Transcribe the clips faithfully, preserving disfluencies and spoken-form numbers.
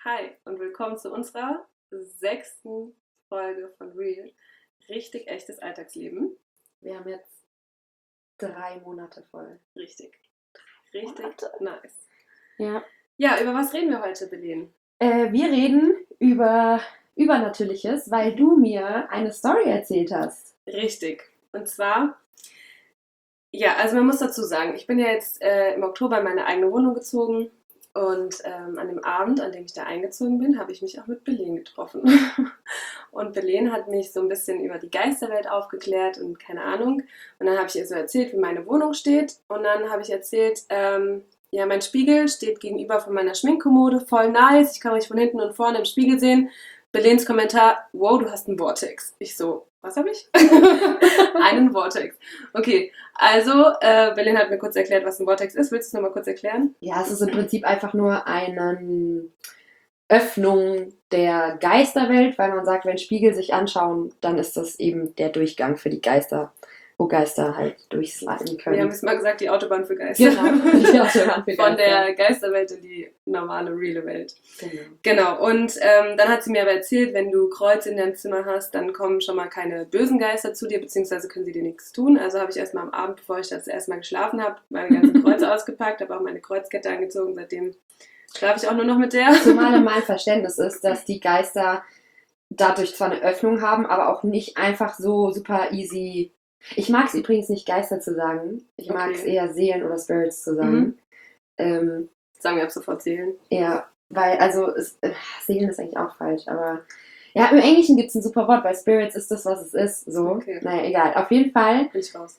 Hi und willkommen zu unserer sechsten Folge von Real. Richtig echtes Alltagsleben. Wir haben jetzt drei Monate voll. Richtig. Richtig Monate. Nice. Ja. Ja, über was reden wir heute, Belen? Äh, wir reden über Übernatürliches, weil du mir eine Story erzählt hast. Richtig. Und zwar, ja, also man muss dazu sagen, ich bin ja jetzt äh, im Oktober in meine eigene Wohnung gezogen. Und ähm, an dem Abend, an dem ich da eingezogen bin, habe ich mich auch mit Belen getroffen. Und Belen hat mich so ein bisschen über die Geisterwelt aufgeklärt und keine Ahnung. Und dann habe ich ihr so erzählt, wie meine Wohnung steht. Und dann habe ich erzählt, ähm, ja, mein Spiegel steht gegenüber von meiner Schminkkommode, voll nice. Ich kann mich von hinten und vorne im Spiegel sehen. Belens Kommentar, wow, du hast einen Vortex. Ich so, was habe ich? Einen Vortex. Okay, also äh, Belen hat mir kurz erklärt, was ein Vortex ist. Willst du es nochmal kurz erklären? Ja, es ist im Prinzip einfach nur eine Öffnung der Geisterwelt, weil man sagt, wenn Spiegel sich anschauen, dann ist das eben der Durchgang für die Geister, wo Geister halt durchsliden können. Wir haben es mal gesagt, die Autobahn für Geister. Genau, die Autobahn für Geister. Von der Geisterwelt in die normale, reale Welt. Genau. Genau, und ähm, dann hat sie mir aber erzählt, wenn du Kreuze in deinem Zimmer hast, dann kommen schon mal keine bösen Geister zu dir, beziehungsweise können sie dir nichts tun. Also habe ich erstmal am Abend, bevor ich das erstmal geschlafen habe, meine ganzen Kreuze ausgepackt, habe auch meine Kreuzkette angezogen, seitdem schlafe ich auch nur noch mit der. Zumal mein Verständnis ist, dass die Geister dadurch zwar eine Öffnung haben, aber auch nicht einfach so super easy. Ich mag es übrigens nicht, Geister zu sagen. Ich mag es Okay. eher Seelen oder Spirits zu sagen. Mhm. Ähm, Sagen wir ab sofort Seelen. ja, weil, also, es, äh, Seelen ist eigentlich auch falsch, aber ja, im Englischen gibt es ein super Wort, weil Spirits ist das, was es ist. So, Okay. naja, egal. Auf jeden Fall, Bin ich raus.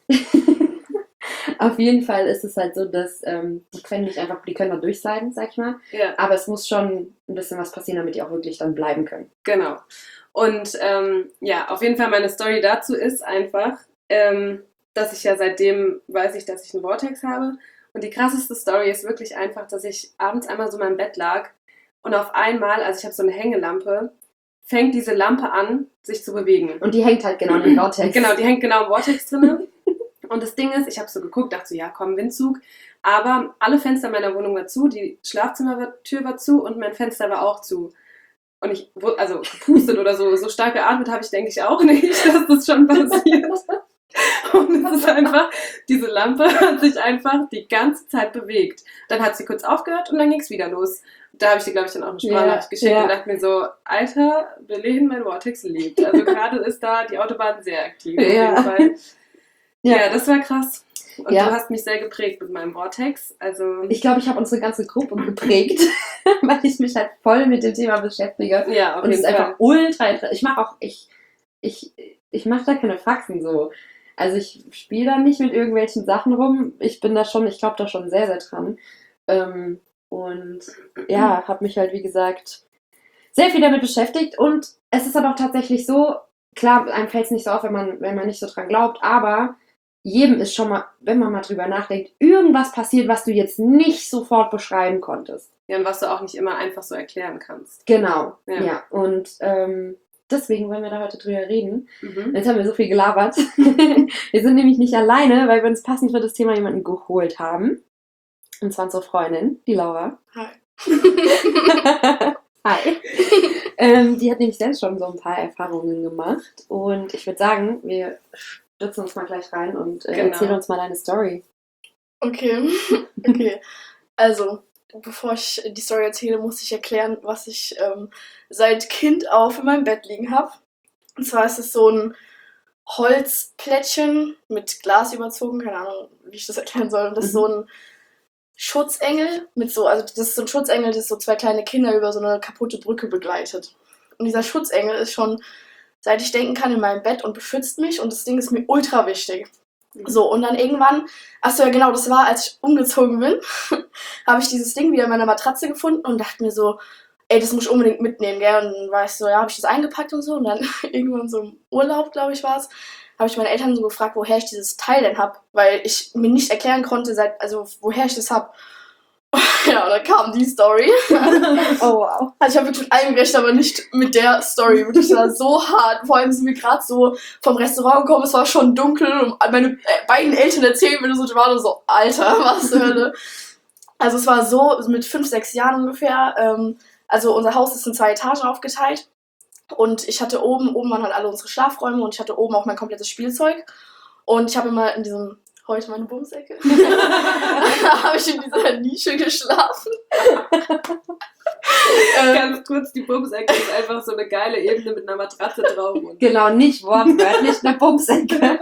auf jeden Fall ist es halt so, dass ähm, die können nicht einfach, die können da durchsliden, sag ich mal. Ja. Aber es muss schon ein bisschen was passieren, damit die auch wirklich dann bleiben können. Genau. Und ähm, ja, auf jeden Fall meine Story dazu ist einfach, ähm, dass ich ja seitdem weiß ich, dass ich einen Vortex habe. Und die krasseste Story ist wirklich einfach, dass ich abends einmal so in meinem Bett lag und auf einmal, also ich habe so eine Hängelampe, fängt diese Lampe an, sich zu bewegen. Und die hängt halt genau in den Vortex. Genau, die hängt genau im Vortex drin. Und das Ding ist, ich habe so geguckt, dachte so, ja komm, Windzug. Aber alle Fenster meiner Wohnung war zu, die Schlafzimmertür war zu und mein Fenster war auch zu. Und ich, also gepustet oder so, so stark geatmet habe ich, denke ich, auch nicht, dass das schon passiert. Und es ist einfach, diese Lampe hat sich einfach die ganze Zeit bewegt. Dann hat sie kurz aufgehört und dann ging es wieder los. Da habe ich dir, glaube ich, dann auch eine Sprachnachricht Ja, geschickt ja. und dachte mir so, Alter, Belen, mein Vortex lebt. Also gerade ist da die Autobahn sehr aktiv. Auf Ja. jeden Fall. Ja. Ja. das war krass. Und Ja. du hast mich sehr geprägt mit meinem Vortex. Also Ich glaube, ich habe unsere ganze Gruppe geprägt, weil ich mich halt voll mit dem Thema beschäftige. ja, auf Und es jeden ist Fall. einfach ultra interessant. Ich mache auch, ich, ich, ich mache da keine Faxen so. Also ich spiele da nicht mit irgendwelchen Sachen rum. Ich bin da schon, ich glaube da schon sehr, sehr dran. Ähm, und ja, habe mich halt, wie gesagt, sehr viel damit beschäftigt. Und es ist aber auch tatsächlich so, klar, einem fällt es nicht so auf, wenn man, wenn man nicht so dran glaubt, aber jedem ist schon mal, wenn man mal drüber nachdenkt, irgendwas passiert, was du jetzt nicht sofort beschreiben konntest. Ja, und was du auch nicht immer einfach so erklären kannst. Genau, Ja. ja. Und ähm, deswegen wollen wir da heute drüber reden. Mhm. Jetzt haben wir so viel gelabert. Wir sind nämlich nicht alleine, weil wir uns passend für das Thema jemanden geholt haben. Und zwar unsere Freundin, die Laura. Hi. Hi. ähm, die hat nämlich selbst schon so ein paar Erfahrungen gemacht. Und ich würde sagen, wir stürzen uns mal gleich rein und äh, Genau. erzähl uns mal deine Story. Okay, okay. Also, bevor ich die Story erzähle, muss ich erklären, was ich ähm, seit Kind auf in meinem Bett liegen habe. Und zwar ist es so ein Holzplättchen mit Glas überzogen, keine Ahnung, wie ich das erklären soll. Und das ist Mhm. so ein Schutzengel mit so, also das ist so ein Schutzengel, das so zwei kleine Kinder über so eine kaputte Brücke begleitet. Und dieser Schutzengel ist schon, seit ich denken kann, in meinem Bett und beschützt mich und das Ding ist mir ultra wichtig. So, und dann irgendwann, achso ja genau, das war, als ich umgezogen bin, habe ich dieses Ding wieder in meiner Matratze gefunden und dachte mir so, ey, das muss ich unbedingt mitnehmen, gell? Und dann war ich so, ja, habe ich das eingepackt und so und dann irgendwann so im Urlaub, glaube ich, war es, habe ich meine Eltern so gefragt, woher ich dieses Teil denn habe, weil ich mir nicht erklären konnte, seit, also woher ich das habe. Ja, und dann kam die Story. Oh, wow. Also ich habe wirklich mit allem gerechnet, aber nicht mit der Story. Wirklich, das war so hart. Vor allem sind wir gerade so vom Restaurant gekommen, es war schon dunkel und meine äh, beiden Eltern erzählen mir so, die waren so, Alter, was zur Hölle. Also es war so, mit fünf, sechs Jahren ungefähr, ähm, also unser Haus ist in zwei Etagen aufgeteilt und ich hatte oben, oben waren halt alle unsere Schlafräume und ich hatte oben auch mein komplettes Spielzeug und ich habe immer in diesem, heute meine Bumsecke, da habe ich in dieser Nische geschlafen. Ganz kurz, die Bumsecke ist einfach so eine geile Ebene mit einer Matratze drauf. Und Genau, nicht wortwörtlich eine Bumsecke.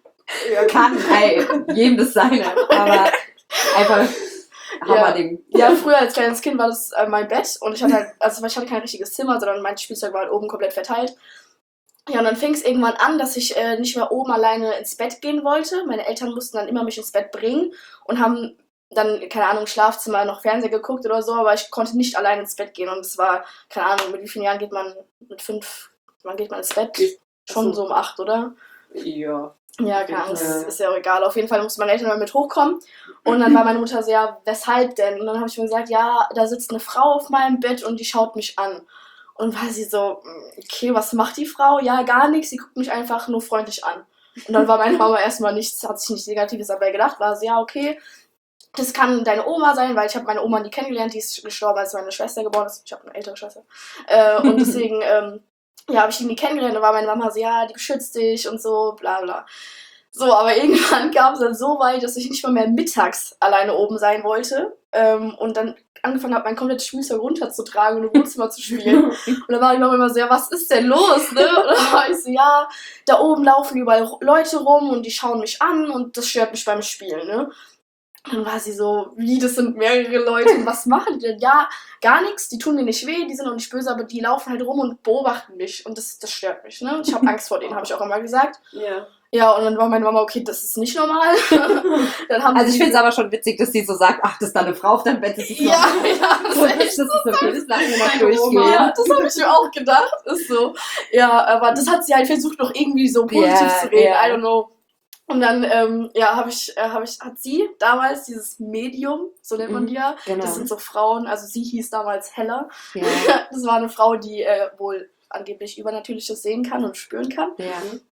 Ja, Kann, ey, jedem das seine, aber einfach Hammerding. Ja, früher als kleines Kind war das äh, mein Bett und ich hatte halt, also ich hatte kein richtiges Zimmer, sondern mein Spielzeug war halt oben komplett verteilt. Ja, und dann fing es irgendwann an, dass ich äh, nicht mehr oben alleine ins Bett gehen wollte. Meine Eltern mussten dann immer mich ins Bett bringen und haben dann, keine Ahnung, Schlafzimmer noch Fernseher geguckt oder so, aber ich konnte nicht alleine ins Bett gehen und es war, keine Ahnung, mit wie vielen Jahren geht man, mit fünf, wann geht man ins Bett? Schon so um acht, oder? Ja. Ja, keine Ahnung, ja. Ist ja auch egal. Auf jeden Fall musste meine Eltern mal mit hochkommen. Und dann war meine Mutter so, ja, weshalb denn? Und dann habe ich mir gesagt, ja, da sitzt eine Frau auf meinem Bett und die schaut mich an. Und war sie so, okay, was macht die Frau? Ja, gar nichts, sie guckt mich einfach nur freundlich an. Und dann war meine Mama erstmal nichts, hat sich nichts Negatives dabei gedacht, war sie, ja, okay, das kann deine Oma sein, weil ich habe meine Oma nie kennengelernt, die ist gestorben, als meine Schwester geboren ist. Ich habe eine ältere Schwester. Äh, und deswegen, ähm, ja, habe ich die nie kennengelernt. Da war meine Mama so, ja, die beschützt dich und so, bla bla. So, aber irgendwann kam es dann so weit, dass ich nicht mal mehr mittags alleine oben sein wollte. Ähm, und dann angefangen habe, mein komplettes Spielzeug runterzutragen und im Wohnzimmer zu spielen. Und dann war die Mama immer so, ja, was ist denn los, ne? Und dann war ich so, ja, da oben laufen überall Leute rum und die schauen mich an und das stört mich beim Spielen, ne? Dann war sie so, wie, das sind mehrere Leute, und was machen die denn? Ja, gar nichts, die tun mir nicht weh, die sind auch nicht böse, aber die laufen halt rum und beobachten mich und das, das stört mich, ne? Ich habe Angst vor denen, habe ich auch immer gesagt. Ja. Ja, und dann war meine Mama, okay, das ist nicht normal. Dann haben also ich finde es aber schon witzig, dass sie so sagt, ach, das ist da eine Frau auf deinem Bett, das ist ja, normal. ja, das ist echt das ist so viel, das lassen wir noch Oma. durchgehen. Ja, das habe ich mir auch gedacht, ist so. Ja, aber das hat sie halt versucht, noch irgendwie so positiv Ja, zu reden, ja. I don't know. Und dann, ähm, ja, habe ich, äh, hab ich, hat sie damals dieses Medium, so nennt man die ja, Genau. das sind so Frauen, also sie hieß damals Hella. Ja. Das war eine Frau, die äh, wohl angeblich Übernatürliches sehen kann und spüren kann. Ja.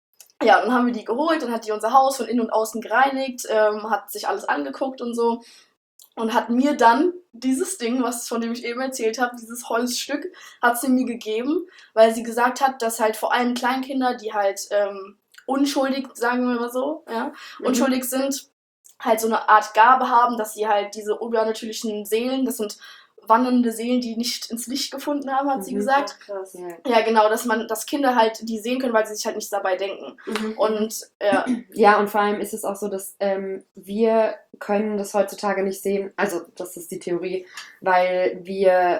Ja, dann haben wir die geholt, dann hat die unser Haus von innen und außen gereinigt, ähm, hat sich alles angeguckt und so und hat mir dann dieses Ding, was von dem ich eben erzählt habe, dieses Holzstück, hat sie mir gegeben, weil sie gesagt hat, dass halt vor allem Kleinkinder, die halt ähm, unschuldig, sagen wir mal so, ja, mhm. unschuldig sind, halt so eine Art Gabe haben, dass sie halt diese übernatürlichen Seelen, das sind wandernde Seelen, die nicht ins Licht gefunden haben, hat mhm. sie gesagt. Ach, krass. Ja. ja, genau, dass man, dass Kinder halt die sehen können, weil sie sich halt nichts dabei denken. Mhm. Und ja. Ja, und vor allem ist es auch so, dass ähm, wir können das heutzutage nicht sehen, also das ist die Theorie, weil wir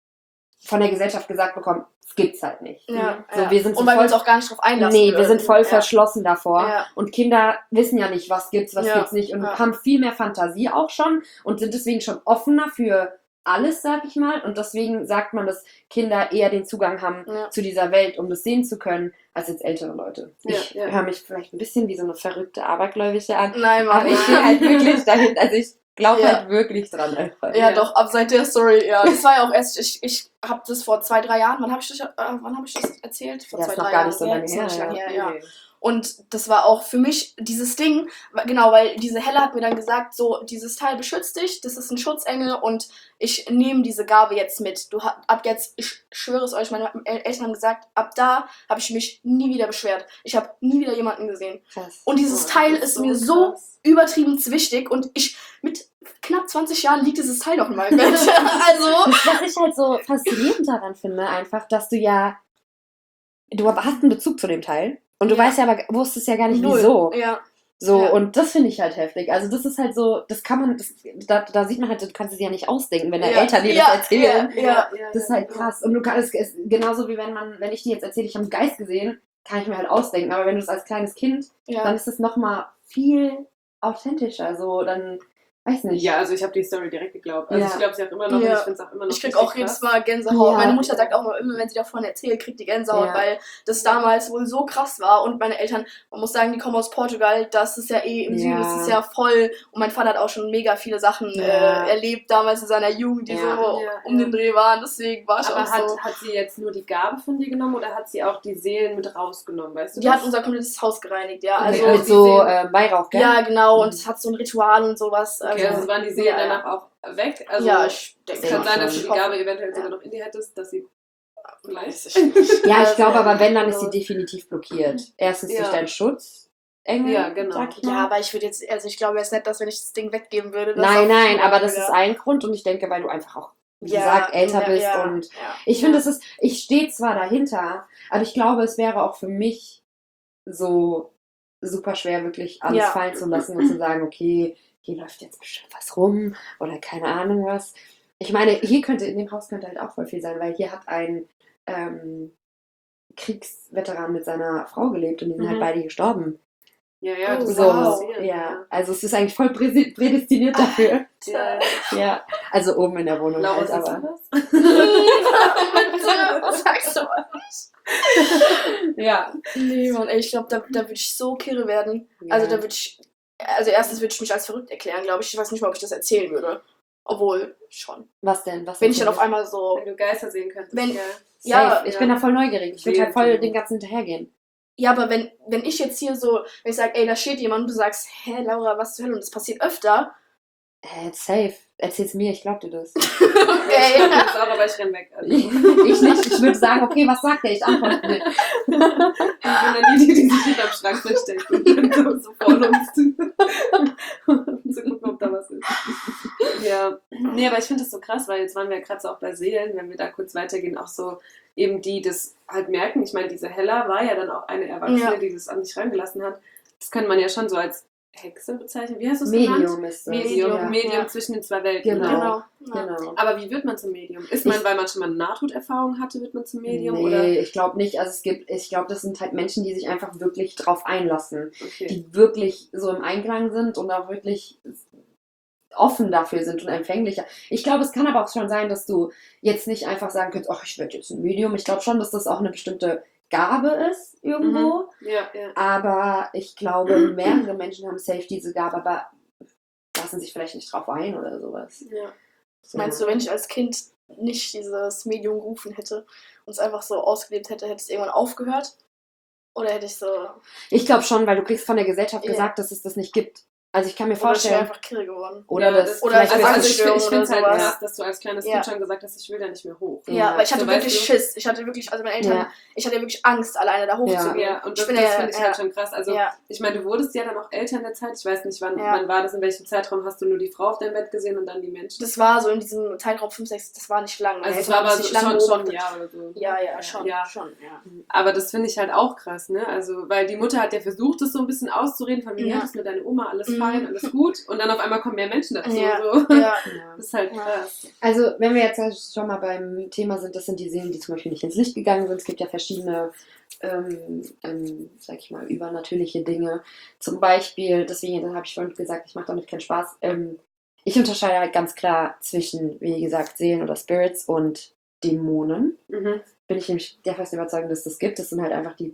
von der Gesellschaft gesagt bekommen, es gibt's halt nicht. Ja, so, ja. wir sind so und weil voll, wir uns auch gar nicht drauf einlassen. Nee, wir sind voll ja. verschlossen davor. Ja. Und Kinder wissen ja nicht, was gibt's, was ja. gibt's nicht und ja. haben viel mehr Fantasie auch schon und sind deswegen schon offener für alles, sag ich mal. Und deswegen sagt man, dass Kinder eher den Zugang haben ja. zu dieser Welt, um das sehen zu können, als jetzt ältere Leute. Ja, ich ja. höre mich vielleicht ein bisschen wie so eine verrückte Abergläubische an. Nein, Mann. Aber ich stehe halt wirklich dahin, also ich glaube Ja. halt wirklich dran einfach. Ja, Ja. doch, ab seit der Story, ja. Das war ja auch erst, ich, ich habe das vor zwei, drei Jahren, wann habe ich, das, äh, wann hab ich das erzählt? Vor Das zwei, ist noch drei gar Jahren. nicht so Ja, lange das ist her. noch nicht lange her, ja. Nee. Und das war auch für mich dieses Ding, genau, weil diese Helle hat mir dann gesagt, so, dieses Teil beschützt dich, das ist ein Schutzengel und ich nehme diese Gabe jetzt mit. Du ab jetzt, ich schwöre es euch, meine Eltern haben gesagt, ab da habe ich mich nie wieder beschwert. Ich habe nie wieder jemanden gesehen. Krass. Und dieses Oh, Teil das ist ist so mir so krass. übertrieben wichtig und ich, mit knapp zwanzig Jahren liegt dieses Teil noch in meinem Bett. Also, Das, was ich halt so faszinierend daran finde, einfach, dass du ja, du hast einen Bezug zu dem Teil und du Ja. weißt ja aber, wusstest ja gar nicht, null. wieso. Ja. So, Ja. und das finde ich halt heftig. Also das ist halt so, das kann man, das, da, da sieht man halt, du kannst es ja nicht ausdenken, wenn deine Ja. Eltern dir Ja, das erzählen. ja, ja. Das ist halt krass. Und du kannst, es, genauso wie wenn man, wenn ich dir jetzt erzähle, ich habe einen Geist gesehen, kann ich mir halt ausdenken. Aber wenn du es als kleines Kind, Ja. dann ist es nochmal viel authentischer. So, dann, weiß nicht. Ja, also ich habe die Story direkt geglaubt. Also Ja. ich glaube sie auch immer noch Ja. und ich finde es auch immer noch Ich krieg richtig auch jedes krass. Mal Gänsehaut. Ja. Meine Mutter sagt auch immer, wenn sie davon erzählt, kriegt die Gänsehaut, Ja. weil das damals wohl so krass war. Und meine Eltern, man muss sagen, die kommen aus Portugal, das ist ja eh im Ja. Süden, das ist ja voll. Und mein Vater hat auch schon mega viele Sachen Ja. äh, erlebt damals in seiner Jugend, die Ja. so Ja, um ja. den Dreh waren. Deswegen war ich Aber auch hat, so. hat sie jetzt nur die Gabe von dir genommen oder hat sie auch die Seelen mit rausgenommen, weißt du Die das? hat unser komplettes Haus gereinigt, ja. Also Also mit die so Seelen- äh, Weihrauch, gell? Ja, genau, Mhm. und es hat so ein Ritual und sowas. Also, Okay, also waren die Seelen ja, ja. danach auch weg? Also, ja, ich es denke kann sein, dass schon. du die Gabe eventuell sogar noch in dir hättest, dass sie vielleicht... Weiß ich nicht. Ja, ich Also, glaube aber, wenn, dann ist sie also- definitiv blockiert. Erstens Ja. durch deinen Schutzengel, Ja, genau. sag ich mal. Ja, aber ich würde jetzt, also ich glaube jetzt nicht, dass wenn ich das Ding weggeben würde, dass Nein, auf nein, Dauer aber das wieder- ist ein Grund und ich denke, weil du einfach auch, wie Ja, gesagt, älter ja, bist ja, und ja. ich finde, es ist, ich stehe zwar dahinter, aber ich glaube, es wäre auch für mich so super schwer, wirklich alles Ja. fallen zu lassen und zu sagen, okay, hier läuft jetzt bestimmt was rum oder keine Ahnung was. Ich meine, hier könnte, in dem Haus könnte halt auch voll viel sein, weil hier hat ein ähm, Kriegsveteran mit seiner Frau gelebt und die sind Mhm. halt beide gestorben. Ja, ja, Oh, das So, kann wow. passieren, ja. Also es ist eigentlich voll präsi- prädestiniert dafür. Ja. Ja, also oben in der Wohnung Laura, halt, siehst du aber. das? Was sagst du? Ja. Nee, Mann, ey, ich glaube, da, da würde ich so kirre werden. Also da würde ich, also erstens würde ich mich als verrückt erklären, glaube ich. Ich weiß nicht mal, ob ich das erzählen würde. Obwohl, schon. Was denn? Was Wenn ich dann auf erzählst einmal so, Wenn du Geister sehen könntest. Wenn- ja. du? ja, Safe. Ich ja. bin da voll neugierig. Ich würde halt voll Seelenfühlung. den ganzen hinterhergehen. ja, aber wenn, wenn ich jetzt hier so, wenn ich sage, ey, da steht jemand und du sagst, hä, Laura, was zur Hölle, und das passiert öfter. Äh, safe. Erzähl's mir, ich glaub dir das. Ja, ich Okay. glaub das auch, aber ich renn weg. Also. Ich, ich nicht. Ich würde sagen, okay, was sagt er? Ich antworte nicht. Ich bin dann die, die, die sich hinterm Schrank versteckt und so, so vor uns zu, um zu gucken, ob da was ist. Ja, nee, aber ich finde das so krass, weil jetzt waren wir ja gerade so auch bei Seelen, wenn wir da kurz weitergehen, auch so eben die das halt merken. Ich meine, diese Hella war ja dann auch eine Erwachsene, Ja. die das an sich rangelassen hat. Das könnte man ja schon so als Hexe bezeichnen. Wie hast du es genannt? Medium ist das. Medium, ja. Medium Ja. zwischen den zwei Welten. Genau. Ne? Genau. Ja. Genau. Aber wie wird man zum Medium? Ist man, Ich- weil man schon mal Nahtoderfahrung hatte, wird man zum Medium? Nee, Oder? ich glaube nicht. Also es gibt, ich glaube, das sind halt Menschen, die sich einfach wirklich drauf einlassen. Okay. Die wirklich so im Einklang sind und auch wirklich offen dafür sind und empfänglicher. Ich glaube, es kann aber auch schon sein, dass du jetzt nicht einfach sagen kannst, ach, ich werde jetzt ein Medium. Ich glaube schon, dass das auch eine bestimmte Gabe ist irgendwo. Ja, ja. Aber ich glaube, mehrere Menschen haben safe diese Gabe, aber lassen sich vielleicht nicht drauf ein oder sowas. ja. Meinst du, wenn ich als Kind nicht dieses Medium gerufen hätte und es einfach so ausgelebt hätte, hätte es irgendwann aufgehört? Oder hätte ich so. Ich glaube schon, weil du kriegst von der Gesellschaft Ja. gesagt, dass es das nicht gibt. Also ich kann mir Oder ich wäre vorstellen, einfach kirre geworden. oder Ja, das, das- oder vielleicht als Also, wirst also du- ich, find- ich finde es oder halt sowas. krass, dass du als kleines Ja. Kind schon gesagt hast, ich will da nicht mehr hoch. Ja. Ja, weil ich hatte So, weißt wirklich du? Schiss. Ich hatte wirklich, also meine Eltern, Ja. ich hatte wirklich Angst, alleine da hochzugehen. Ja, und Ich das, bin das ja- finde ich halt ja. schon krass. Also, Ja. ich meine, du wurdest ja dann auch älter in der Zeit. Ich weiß nicht, wann, Ja. wann war das, in welchem Zeitraum hast du nur die Frau auf deinem Bett gesehen und dann die Menschen? Das war so in diesem Zeitraum fünf, sechs, das war nicht lang. also, Meine es war Eltern aber haben so, sich lange schon, schon ein beobachtet. Jahr oder so. Ja, ja, schon. Ja. schon ja. Aber das finde ich halt auch krass, ne? Also, weil die Mutter hat ja versucht, das so ein bisschen auszureden, von wegen, Ja. ja, das ist mit deiner Oma, alles Mhm. fein, alles gut. Und dann auf einmal kommen mehr Menschen dazu. Ja. So. Ja. Ja. Das ist halt Ja. krass. Also, wenn wir jetzt schon mal beim Thema sind, das sind die Seelen, die zum Beispiel nicht ins Licht gegangen sind. Es gibt ja verschiedene, ähm, ähm, sag ich mal, übernatürliche Dinge. Zum Beispiel, deswegen, das habe ich vorhin gesagt, ich mache damit keinen Spaß. Ähm, ich unterscheide halt ganz klar zwischen, wie gesagt, Seelen oder Spirits und Dämonen. Mhm. Bin ich nämlich der festen Überzeugung, dass das gibt. Das sind halt einfach die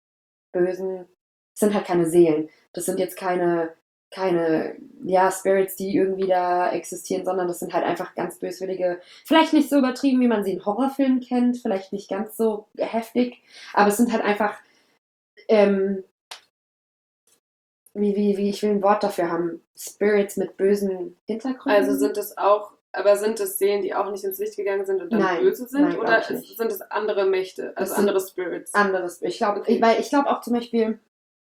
bösen, das sind halt keine Seelen. Das sind jetzt keine, keine, ja, Spirits, die irgendwie da existieren, sondern das sind halt einfach ganz böswillige, vielleicht nicht so übertrieben, wie man sie in Horrorfilmen kennt, vielleicht nicht ganz so heftig, aber es sind halt einfach, ähm, wie, wie, wie, ich will ein Wort dafür haben, Spirits mit bösen Hintergründen. Also sind es auch, aber sind es Seelen, die auch nicht ins Licht gegangen sind und dann Nein, böse sind? nein, glaub oder ich ist, nicht. sind es andere Mächte, also Das sind andere Spirits? anderes. Ich glaube, Okay. weil ich glaube auch zum Beispiel,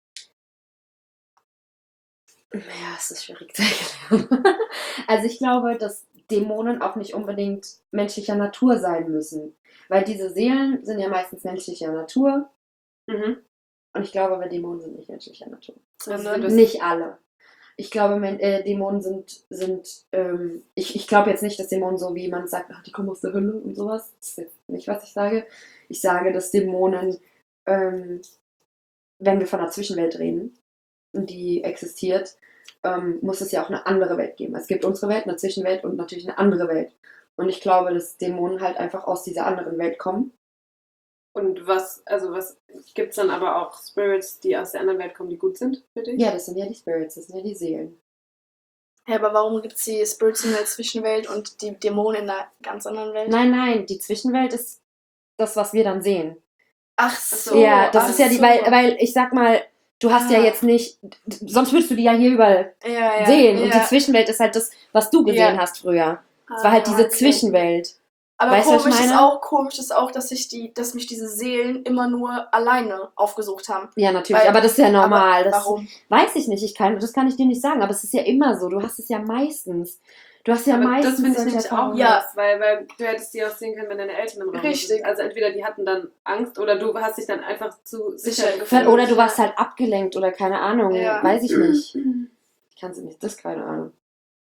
ja, es ist schwierig zu erklären. Also ich glaube, dass Dämonen auch nicht unbedingt menschlicher Natur sein müssen. Weil diese Seelen sind ja meistens menschlicher Natur. Mhm. Und ich glaube, aber Dämonen sind nicht menschlicher Natur. Also Sondern- das- Nicht alle. Ich glaube, men äh, Dämonen sind, sind ähm, ich, ich glaube jetzt nicht, dass Dämonen so, wie man sagt, ach, die kommen aus der Hölle und sowas. Das ist jetzt nicht, was ich sage. Ich sage, dass Dämonen, ähm, wenn wir von einer Zwischenwelt reden, und die existiert, ähm, muss es ja auch eine andere Welt geben. Es gibt unsere Welt, eine Zwischenwelt und natürlich eine andere Welt. Und ich glaube, dass Dämonen halt einfach aus dieser anderen Welt kommen. Und was, also was gibt es dann aber auch Spirits, die aus der anderen Welt kommen, die gut sind für dich? Ja, das sind ja die Spirits, das sind ja die Seelen. Ja, aber warum gibt es die Spirits in der Zwischenwelt und die Dämonen in einer ganz anderen Welt? Nein, nein, die Zwischenwelt ist das, was wir dann sehen. Ach so. Oh, ja, das ach ist ja die, so. weil, weil ich sag mal, du hast ja Ah. jetzt nicht, sonst würdest du die ja hier überall Ja, ja. sehen. ja. Und die Zwischenwelt ist halt das, was du gesehen Ja. hast früher. Es war halt Ah, diese okay. Zwischenwelt. Aber Weißt du, was komisch ich ist meine? auch, komisch ist auch, dass sich die, dass mich diese Seelen immer nur alleine aufgesucht haben. Ja, natürlich, Weil- aber das ist ja normal. Aber Das warum? weiß ich nicht, ich kann, das kann ich dir nicht sagen, aber es ist ja immer so. Du hast es ja meistens. Du hast ja Aber meistens das finde ich solche nämlich auch Erfahrungen. Ja. krass, weil, weil du hättest die auch sehen können, wenn deine Eltern im Raum Richtig. sind. Also entweder die hatten dann Angst oder du hast dich dann einfach zu sicher Sicher gefühlt. Oder du warst halt abgelenkt oder keine Ahnung, Ja. weiß ich nicht. Ich kann es nicht, das ist keine Ahnung.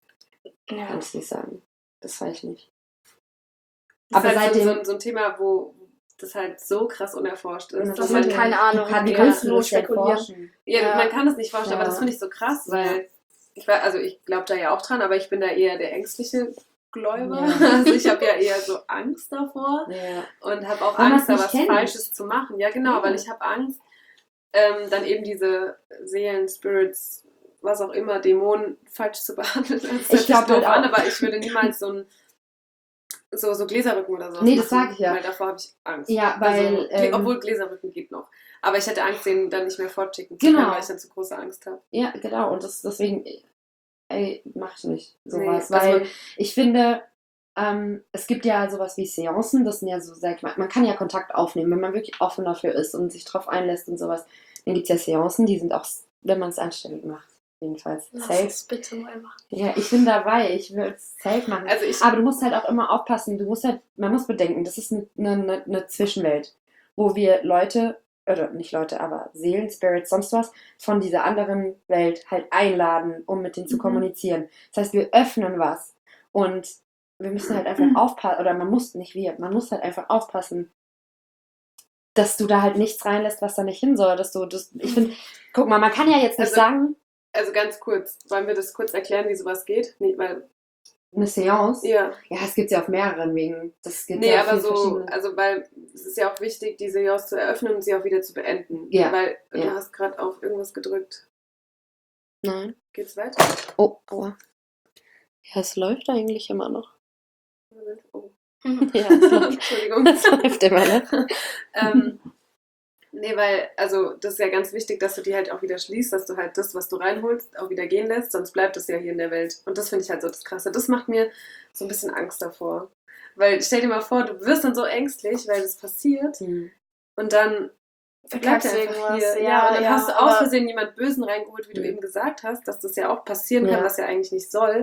Ja. Kann ich nicht sagen. Das weiß ich nicht. Das Aber ist halt so, seitdem- so, so ein Thema, wo das halt so krass unerforscht ist. Das Das dass hat man, keine Ahnung. Du, kann, du Ja. kannst nur nur das ja spekulieren. forschen. ja, Ja. man kann es nicht vorstellen, Ja. aber das finde ich so krass, Ja. weil ich war, also ich glaube da ja auch dran, aber ich bin da eher der ängstliche Gläuber. Ja. Also ich habe ja eher so Angst davor Ja. und habe auch Weil man Angst, da es was nicht kennt. Falsches zu machen. Ja, genau, Ja. weil ich habe Angst, ähm, dann eben diese Seelen, Spirits, was auch immer, Dämonen falsch zu behandeln. Das hört Ich sich glaub doof halt an, auch- aber ich würde niemals so ein so, so Gläserrücken oder so. Nee, das sag ich ja. Weil davor habe ich Angst. Ja, weil, also, Glä- ähm, obwohl Gläserrücken geht noch. Aber ich hätte Angst, den dann nicht mehr fortschicken zu Genau. können, weil ich dann zu große Angst habe. Ja, genau. Und das, deswegen, ey, mach ich nicht sowas. Nee, also- weil ich finde, ähm, es gibt ja sowas wie Seancen, das sind ja so, sag ich mal, man kann ja Kontakt aufnehmen, wenn man wirklich offen dafür ist und sich drauf einlässt und sowas. Dann gibt es ja Seancen, die sind auch, wenn man es anständig macht, jedenfalls. Lass Safe. es bitte mal machen. Ja, ich bin dabei, ich würde es safe machen. Also ich, Aber du musst halt auch immer aufpassen, du musst halt, man muss bedenken, das ist eine, eine, eine Zwischenwelt, wo wir Leute, oder nicht Leute, aber Seelen, Spirits, sonst was, von dieser anderen Welt halt einladen, um mit denen zu Mhm. kommunizieren. Das heißt, wir öffnen was und wir müssen halt einfach aufpassen, oder man muss, nicht wir, man muss halt einfach aufpassen, dass du da halt nichts reinlässt, was da nicht hin soll, dass du, das, ich finde, guck mal, man kann ja jetzt nicht Also- sagen, also ganz kurz, wollen wir das kurz erklären, wie sowas geht? Nee, weil, eine Seance, ja. ja, es gibt ja auf mehreren Wegen, das gibt Nee, ja aber viele so, verschiedene. also weil es ist ja auch wichtig, die Seance zu eröffnen und sie auch wieder zu beenden. Ja, Weil du ja. hast gerade auf irgendwas gedrückt. Nein. Geht's weiter? Oh, aua. Ja, es läuft eigentlich immer noch. Oh. Ja, es läuft, Entschuldigung. es läuft immer, ne? ähm, nee, weil, also das ist ja ganz wichtig, dass du die halt auch wieder schließt, dass du halt das, was du reinholst, auch wieder gehen lässt, sonst bleibt es ja hier in der Welt. Und das finde ich halt so das Krasse. Das macht mir so ein bisschen Angst davor. Weil stell dir mal vor, du wirst dann so ängstlich, weil das passiert Hm. und dann bleibt Verkackst er einfach irgendwas. hier. Ja, Ja, und dann ja, hast du aus aber- Versehen jemand Bösen reingeholt, wie du Mhm. eben gesagt hast, dass das ja auch passieren kann, Ja. was ja eigentlich nicht soll.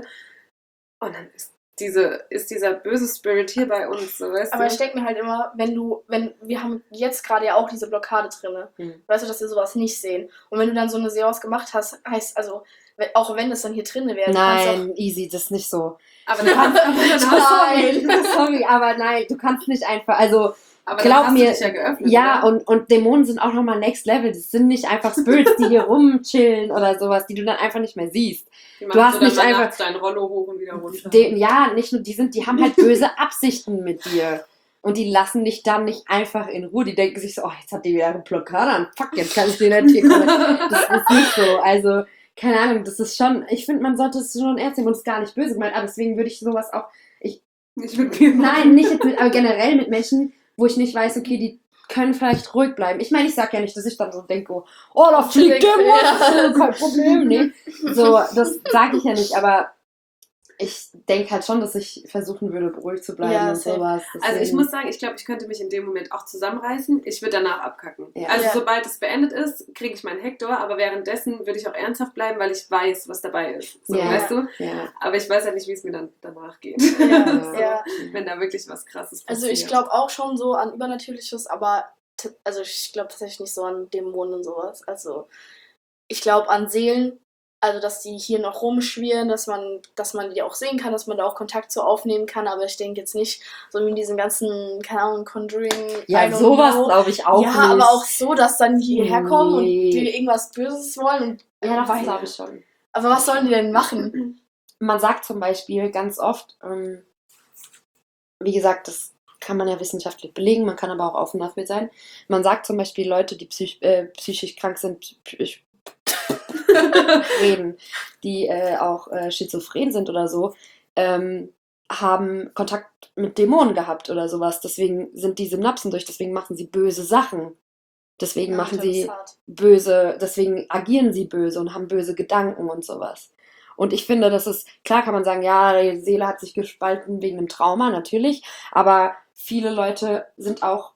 Und dann ist diese, ist dieser böse Spirit hier bei uns, so weißt Aber du? ich denke mir halt immer, wenn du, wenn, wir haben jetzt gerade ja auch diese Blockade drin, Hm. weißt du, dass wir sowas nicht sehen. Und wenn du dann so eine Seance gemacht hast, heißt, also, wenn- auch wenn es dann hier drin wäre, du kannst Nein, easy, das ist nicht so. aber dann, hast, aber dann, hast, Sorry, sorry, aber nein, du kannst nicht einfach, also aber Glaub dann hast mir, du dich ja geöffnet. ja, oder? und, und Dämonen sind auch nochmal Next Level. Das sind nicht einfach Spirits, die hier rumchillen oder sowas, die du dann einfach nicht mehr siehst. Die du machen hast so dann nicht mal einfach- nachts dein Rollo hoch und wieder runter. De, ja, nicht nur, die sind, die haben halt böse Absichten mit dir. Und die lassen dich dann nicht einfach in Ruhe. Die denken sich so, oh, jetzt hat die wieder eine Blockade an. Fuck, jetzt kann ich den nicht hier kommen. Das ist nicht so. Also, keine Ahnung, das ist schon, ich finde, man sollte es schon ernst nehmen und es gar nicht böse gemeint. Aber deswegen würde ich sowas auch, Nicht mit mir. nein, nicht jetzt mit, aber generell mit Menschen, wo ich nicht weiß, okay, die können vielleicht ruhig bleiben. Ich meine, ich sag ja nicht, dass ich dann so denke, oh, da fliegt der Ja. Mond, kein Problem, nee. So, das sage ich ja nicht, aber ich denke halt schon, dass ich versuchen würde, ruhig zu bleiben Ja, und safe. sowas. Also ich Deswegen- muss sagen, ich glaube, ich könnte mich in dem Moment auch zusammenreißen. Ich würde danach abkacken. Ja. Also Ja. sobald es beendet ist, kriege ich meinen Hektor, aber währenddessen würde ich auch ernsthaft bleiben, weil ich weiß, was dabei ist. So, Ja. weißt du? Ja. Aber ich weiß halt nicht, wie es mir dann danach geht. Ja, So, ja. Wenn da wirklich was Krasses passiert. Also ich glaube auch schon so an Übernatürliches, aber t- also ich glaube tatsächlich nicht so an Dämonen und sowas. Also ich glaube an Seelen, also dass die hier noch rumschwirren, dass man, dass man die auch sehen kann, dass man da auch Kontakt zu aufnehmen kann, aber ich denke jetzt nicht so wie in diesen ganzen, keine Ahnung, Conjuring. I Ja, don't sowas know. glaube ich auch Ja, nicht. aber auch so, dass dann die hierher kommen Nee. und dir irgendwas Böses wollen. Und Ja, das Weiß- glaube ich schon. Aber was sollen die denn machen? Man sagt zum Beispiel ganz oft, ähm, wie gesagt, das kann man ja wissenschaftlich belegen, man kann aber auch offen dafür sein. Man sagt zum Beispiel, Leute, die psych äh, psychisch krank sind, psychisch reden, die äh, auch äh, schizophren sind oder so, ähm, haben Kontakt mit Dämonen gehabt oder sowas. Deswegen sind die Synapsen durch, deswegen machen sie böse Sachen. Deswegen Ja, machen das ist sie hart. böse, deswegen agieren sie böse und haben böse Gedanken und sowas. Und ich finde, das ist, klar kann man sagen, ja, die Seele hat sich gespalten wegen einem Trauma, natürlich, aber viele Leute sind auch,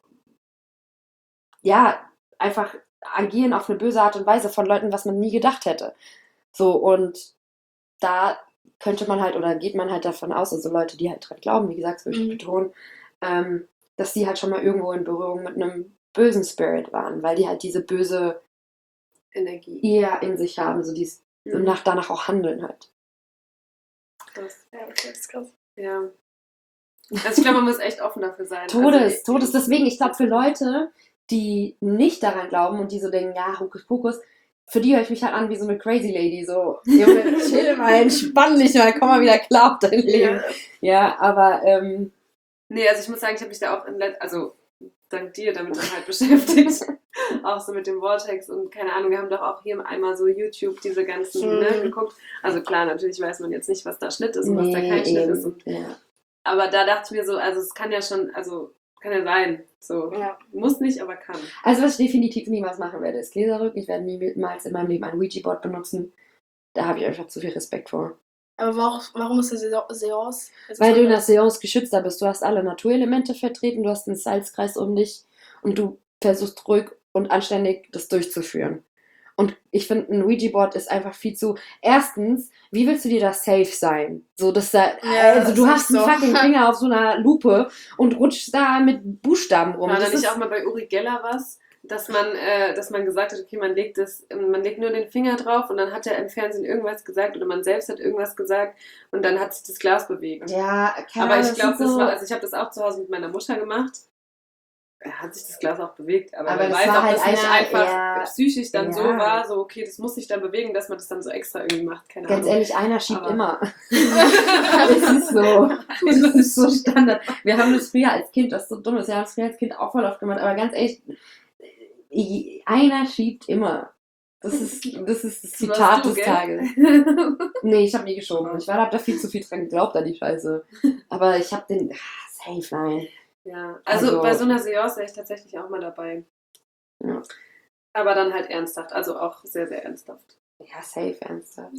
ja, einfach agieren auf eine böse Art und Weise von Leuten, was man nie gedacht hätte. So, und da könnte man halt, oder geht man halt davon aus, also Leute, die halt dran glauben, wie gesagt, das will ich Mhm. betonen, ähm, dass die halt schon mal irgendwo in Berührung mit einem bösen Spirit waren, weil die halt diese böse Energie. eher in sich haben, so dies, und Mhm. nach, danach auch handeln halt. Krass. Ja, okay, das ist krass. Ja. Also ich glaube, man muss echt offen dafür sein. Todes, also, ich- Todes. Deswegen, ich glaube, für Leute, die nicht daran glauben und die so denken, ja, Hokus Pokus, für die höre ich mich halt an wie so eine crazy Lady. So, Junge, chill mal, entspann dich mal, komm mal wieder klar auf dein Leben. Ja. Ja, aber, ähm, Nee, also ich muss sagen, ich habe mich da auch in let also dank dir damit dann halt beschäftigt. Auch so mit dem Vortex und keine Ahnung, wir haben doch auch hier einmal so YouTube diese ganzen Mhm. ne, geguckt. Also klar, natürlich weiß man jetzt nicht, was da Schnitt ist und was da nee, kein Schnitt ist. eben, Und, ja. aber da dachte ich mir so, also es kann ja schon, also kann ja sein. So. Ja. Muss nicht, aber kann. Also, was ich definitiv niemals machen werde, ist Gläserrücken. Ich werde niemals in meinem Leben ein Ouija-Board benutzen. Da habe ich einfach zu viel Respekt vor. Aber warum, warum ist das Seance? Weil du in der Seance geschützter bist. Du hast alle Naturelemente vertreten, du hast den Salzkreis um dich und du versuchst ruhig und anständig das durchzuführen. Und ich finde, ein Ouija-Board ist einfach viel zu. Erstens, wie willst du dir da safe sein? So, dass da. Ja, also, das du ist hast einen echt so. fucking Finger auf so einer Lupe und rutschst da mit Buchstaben rum. War da Das nicht ist, auch mal bei Uri Geller was, dass man, äh, dass man gesagt hat, okay, man legt das, man legt nur den Finger drauf und dann hat er im Fernsehen irgendwas gesagt oder man selbst hat irgendwas gesagt und dann hat sich das Glas bewegt. ja, keine Aber Ahnung, ich glaube, sind das so, war, also ich habe das auch zu Hause mit meiner Mutter gemacht. Da hat sich das Glas auch bewegt, aber, Aber wer das weiß, war ob halt das nicht einer, einfach ja, psychisch dann ja. so war, so okay, das muss sich dann bewegen, dass man das dann so extra irgendwie macht, keine ganz Ahnung. ehrlich, einer schiebt Aber- immer. Es ist so. Das ist so Standard. Wir haben das früher als Kind, das ist so dumm ist, wir haben das früher als Kind auch voll oft gemacht, aber ganz ehrlich, i- einer schiebt immer. Das ist das, ist das Das Zitat warst du, des gell? Tages. Nee, ich habe nie geschoben. Ich war, hab da viel zu viel dran geglaubt an die Scheiße. Aber ich habe den. ah, Safe, nein. Ja, also, Also- bei so einer Seance wäre ich tatsächlich auch mal dabei. Ja. Aber dann halt ernsthaft, also auch sehr, sehr ernsthaft. Ja, safe, ernsthaft.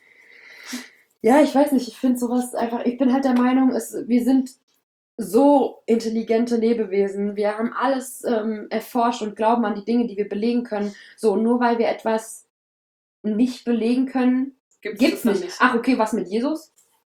Ja, ich weiß nicht, ich finde sowas einfach, ich bin halt der Meinung, es, wir sind so intelligente Lebewesen, wir haben alles ähm, erforscht und glauben an die Dinge, die wir belegen können. So, nur weil wir etwas nicht belegen können, Gibt's, gibt's das dann nicht. Ach, okay, was mit Jesus?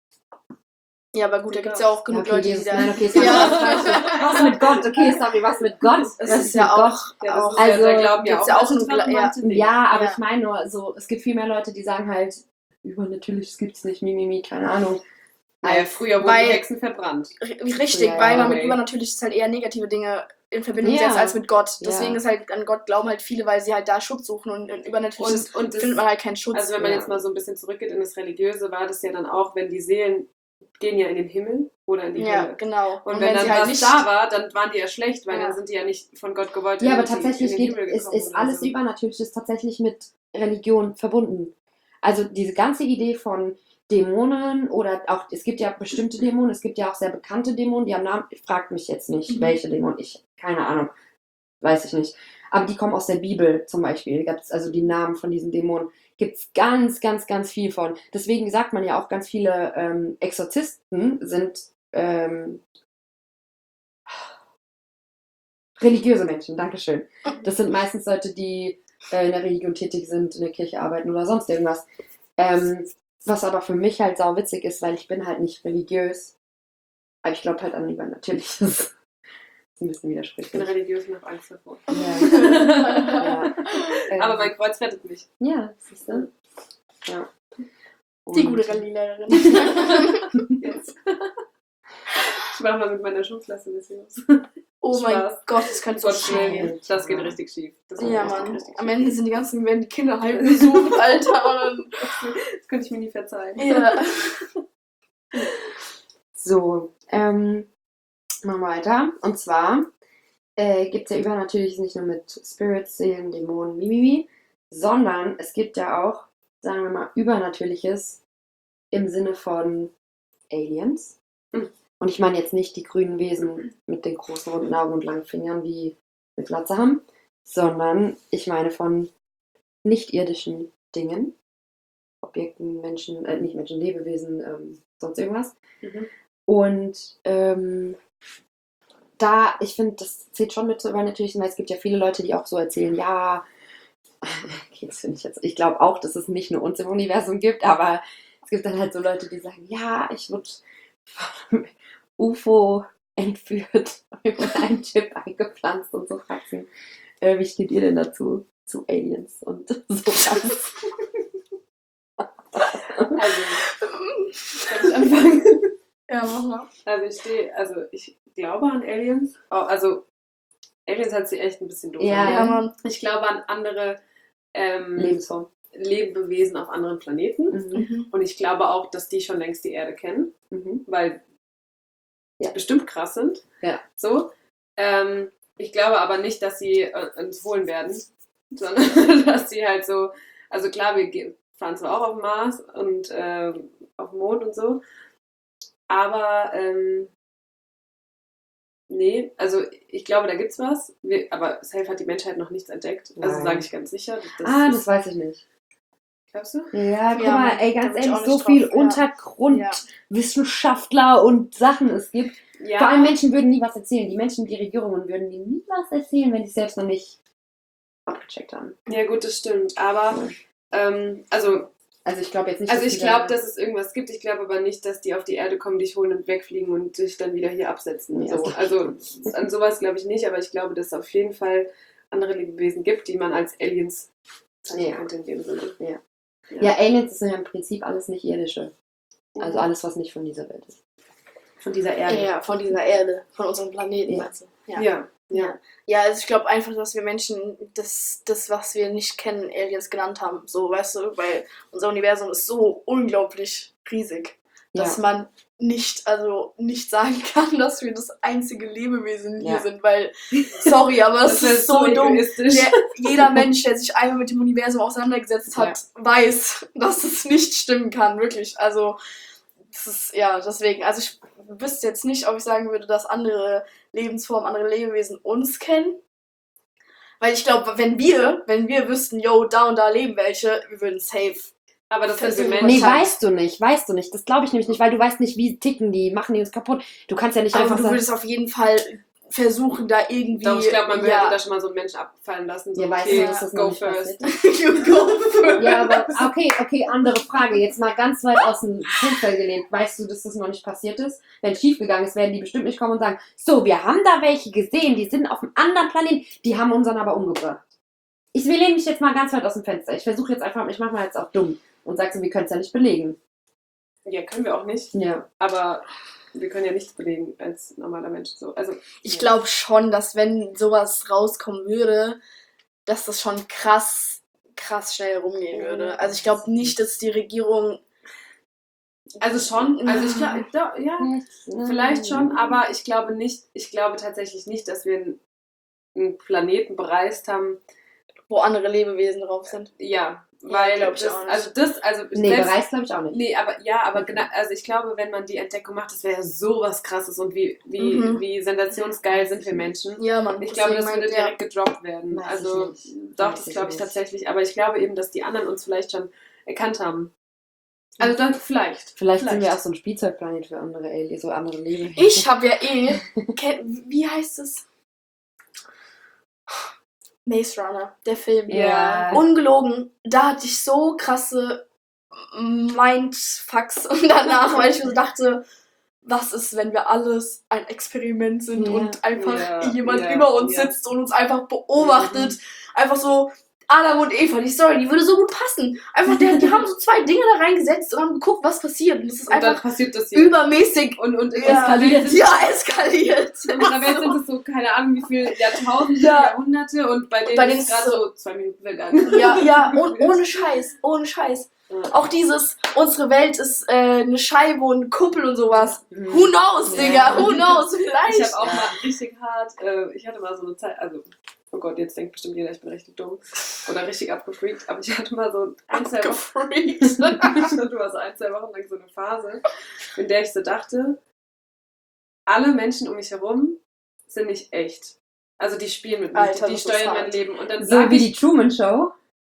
Ja, aber gut, da gibt es ja auch genug Ja, okay, Leute, Jesus, die da. nein, okay, sorry, Ja. was, falsch. Was mit Gott? Okay, sorry, was mit Gott? Es Was ist ja mit auch. Ja, das auch ist ja, Also, da glauben ja gibt's auch, ja auch Leute nur dran, Gla- manche nicht. Ja, aber Ja. ich meine nur, so, es gibt viel mehr Leute, die sagen halt, übernatürliches gibt's nicht, Mimimi, keine Ahnung. Naja, früher wurden Weil- die Hexen verbrannt. R- Richtig, Ja, weil man okay. mit übernatürlich halt eher negative Dinge in Verbindung Ja. setzt als mit Gott. Ja. Deswegen ist halt an Gott glauben halt viele, weil sie halt da Schutz suchen und in übernatürliches Und, und das, findet man halt keinen Schutz. also wenn man ja. jetzt mal so ein bisschen zurückgeht in das Religiöse, war das ja dann auch, wenn die Seelen gehen ja in den Himmel oder in die ja, Hölle. genau. Und, wenn, dann sie halt was nicht da war, dann waren die ja schlecht, weil Ja. dann sind die ja nicht von Gott gewollt Ja, in aber die- tatsächlich in den geht, Himmel ist, gekommen ist oder alles so. Übernatürliches tatsächlich mit Religion verbunden. Also diese ganze Idee von Dämonen oder auch, es gibt ja bestimmte Dämonen, es gibt ja auch sehr bekannte Dämonen, die haben Namen, fragt mich jetzt nicht, Mhm. welche Dämonen, ich, keine Ahnung, weiß ich nicht. Aber die kommen aus der Bibel zum Beispiel, gibt's also die Namen von diesen Dämonen, gibt es ganz, ganz, ganz viel von. Deswegen sagt man ja auch, ganz viele ähm, Exorzisten sind ähm, religiöse Menschen, Dankeschön. Das sind meistens Leute, die äh, in der Religion tätig sind, in der Kirche arbeiten oder sonst irgendwas. Ähm, was aber für mich halt sau witzig ist, weil ich bin halt nicht religiös. Aber ich glaube halt an Übernatürliches. Das ist ein bisschen Ich bin widersprüchlich. religiös und habe Angst davor. Ja. Ja. Ähm, Aber mein Kreuz rettet mich. ja, siehst du? Ja. die Und- gute Rallye-Lehrerin. Jetzt. Ich mache mal mit meiner Schulklasse ein bisschen was. Oh mein Spaß. Gott, das könnte so Gott schnell schnell gehen. gehen. Das geht richtig schief. Das geht Ja, richtig, Mann. richtig Am schief. Ende sind die ganzen, werden die Kinder heimgesucht, Alter. Und Das könnte ich mir nie verzeihen. dann, ja. So, ähm, machen wir weiter. Und zwar äh, gibt es ja Übernatürliches nicht nur mit Spirits, Seelen, Dämonen, Mimimi, sondern es gibt ja auch, sagen wir mal, Übernatürliches im Sinne von Aliens. Mhm. Und ich meine jetzt nicht die grünen Wesen mit den großen runden Augen und langen Fingern, die eine Glatze haben, sondern ich meine von nicht-irdischen Dingen, Objekten, Menschen, äh, nicht Menschen, Lebewesen, ähm, sonst irgendwas. Mhm. Und ähm, da, ich finde, das zählt schon mit, weil natürlich, weil es gibt ja viele Leute, die auch so erzählen, ja, okay, das finde ich jetzt, ich glaube auch, dass es nicht nur uns im Universum gibt, aber es gibt dann halt so Leute, die sagen, ja, ich wurde vom U F O entführt, mir wurde ein Chip eingepflanzt und so Faxen. Äh, wie steht ihr denn dazu? Zu Aliens und sowas? Also, kann ich anfangen? Ja, mach mal. Also ich stehe, also ich glaube an Aliens. Oh, also Aliens hat sie echt ein bisschen doof. Ja. an. Ja, Mann. Ich glaube an andere ähm, Lebensform. Lebewesen auf anderen Planeten. Mhm. Mhm. Und ich glaube auch, dass die schon längst die Erde kennen, Mhm. weil die Ja. bestimmt krass sind. Ja. So. Ähm, ich glaube aber nicht, dass sie äh, uns holen werden, sondern dass sie halt so, also klar, wir gehen, fahren zwar auch auf den Mars und äh, auf den Mond und so, aber ähm, nee, also ich glaube, da gibt's was, wir, aber safe hat die Menschheit noch nichts entdeckt, also Nein. sage ich ganz sicher. Das Ah, ist, das weiß ich nicht. glaubst du? Ja, guck Ja, mal, Mann, ey, da ganz bin ich ehrlich, auch so nicht viel drauf, ja. Untergrundwissenschaftler und Sachen es gibt. Ja, Vor allem Menschen würden nie was erzählen. Die Menschen, die Regierungen würden dir nie was erzählen, wenn die es selbst noch nicht abgecheckt haben. ja gut, das stimmt, aber ähm, also Also ich glaube jetzt nicht, Also dass ich die glaube, da- dass es irgendwas gibt. Ich glaube aber nicht, dass die auf die Erde kommen, dich holen und wegfliegen und dich dann wieder hier absetzen. Nee, so. das Also an sowas glaube ich nicht, aber ich glaube, dass es auf jeden Fall andere Lebewesen gibt, die man als Aliens zeichnen Ja. könnte in dem Sinne. Ja. Ja, Aliens sind ja im Prinzip alles nicht irdische. Also alles, was nicht von dieser Welt ist. Von dieser Erde. Ja, von dieser Erde, von unserem Planeten, Ja. meinst du? Ja. Ja, ja. Ja, also ich glaube einfach, dass wir Menschen das, das, was wir nicht kennen, Aliens genannt haben. So, weißt du, weil unser Universum ist so unglaublich riesig, dass Ja. man nicht, also nicht sagen kann, dass wir das einzige Lebewesen hier Ja. sind, weil, sorry, aber das, wär ist so dumm. egoistisch. Der, jeder Mensch, der sich einmal mit dem Universum auseinandergesetzt hat, weiß, dass es nicht stimmen kann, wirklich. Also, das ist, ja, deswegen, also ich wüsste jetzt nicht, ob ich sagen würde, dass andere Lebensformen, andere Lebewesen uns kennen. Weil ich glaube, wenn wir, wenn wir wüssten, yo, da und da leben welche, wir würden safe. Aber das sind wir Nee, Menschen. Nee, Kontakt. weißt du nicht, weißt du nicht. Das glaube ich nämlich nicht, weil du weißt nicht, wie ticken die, machen die uns kaputt. Du kannst ja nicht Aber einfach du sagen, würdest auf jeden Fall versuchen, da irgendwie. Doch, ich glaube, man würde ja. da schon mal so einen Menschen abfallen lassen. So, ja, weißt okay, du, dass das noch go nicht first. passiert. You go first. Ja, aber okay, okay, andere Frage. Jetzt mal ganz weit aus dem Fenster gelehnt. Weißt du, dass das noch nicht passiert ist? Wenn es schief gegangen ist, werden die bestimmt nicht kommen und sagen, so, wir haben da welche gesehen, die sind auf einem anderen Planeten, die haben unseren aber umgebracht. Ich will mich jetzt mal ganz weit aus dem Fenster. Ich versuche jetzt einfach, ich mache mal jetzt auch dumm und sag so, wir können es ja nicht belegen. Ja, können wir auch nicht. Ja. Aber wir können ja nichts belegen als normaler Mensch. So. Also, Ich glaube schon, dass wenn sowas rauskommen würde, dass das schon krass, krass schnell rumgehen würde. Also ich glaube nicht, dass die Regierung. also schon, also ich glaube, ja, vielleicht schon, aber ich glaube nicht, ich glaube tatsächlich nicht, dass wir einen, einen Planeten bereist haben. Wo andere Lebewesen drauf sind. Ja, weil glaub ich das, auch nicht. also das, also Nee, selbst- bereist glaube ich auch nicht. Nee, aber ja, aber genau, also ich glaube, wenn man die Entdeckung macht, das wäre ja sowas krasses und wie, wie, Mhm. wie sensationsgeil sind wir Menschen. Ja, Mann. Ich glaube, das deswegen würde meinte, ja. direkt gedroppt werden. Weiß ich Also nicht. doch, Weiß das ich glaube ich nicht. tatsächlich. Aber ich glaube eben, dass die anderen uns vielleicht schon erkannt haben. Also dann vielleicht. Vielleicht, sind wir auch so ein Spielzeugplanet für andere Aliens, so andere Lebewesen. Ich habe ja eh. Ken- Wie heißt es? Maze Runner, der Film. Ja. Ungelogen. Da hatte ich so krasse Mindfucks danach, weil ich mir so dachte, was ist, wenn wir alles ein Experiment sind Ja. und einfach Ja, jemand ja, über uns ja. sitzt und uns einfach beobachtet. Einfach so, Adam und Eva, die Story, die würde so gut passen. Einfach, die, die haben so zwei Dinge da reingesetzt und haben geguckt, was passiert. Und das ist Und dann einfach passiert das hier. übermäßig Und, und ja, eskaliert. Ja, eskaliert. In der Welt sind es so, keine Ahnung, wie viele Jahrtausende, Ja. Jahrhunderte und bei denen Bei denen ist ist gerade so- so zwei Minuten vergangen. Ja, ja, und ohne Scheiß, ohne Scheiß. Ja. Auch dieses, unsere Welt ist äh, eine Scheibe und eine Kuppel und sowas. Mhm. Who knows, Ja. Digga, who knows, vielleicht. Ich habe auch mal richtig hart, äh, ich hatte mal so eine Zeit, also, oh Gott, jetzt denkt bestimmt jeder, ich bin richtig dumm oder richtig abgefreakt, aber ich hatte mal so ein, zwei Wochen, Gefreakt. ich hatte mal so ein, zwei Wochen lang so eine Phase, in der ich so dachte, alle Menschen um mich herum sind nicht echt. Also die spielen mit mir, Alter, die, die das ist steuern mein hart. Leben. Und dann So sag wie ich, die Truman Show.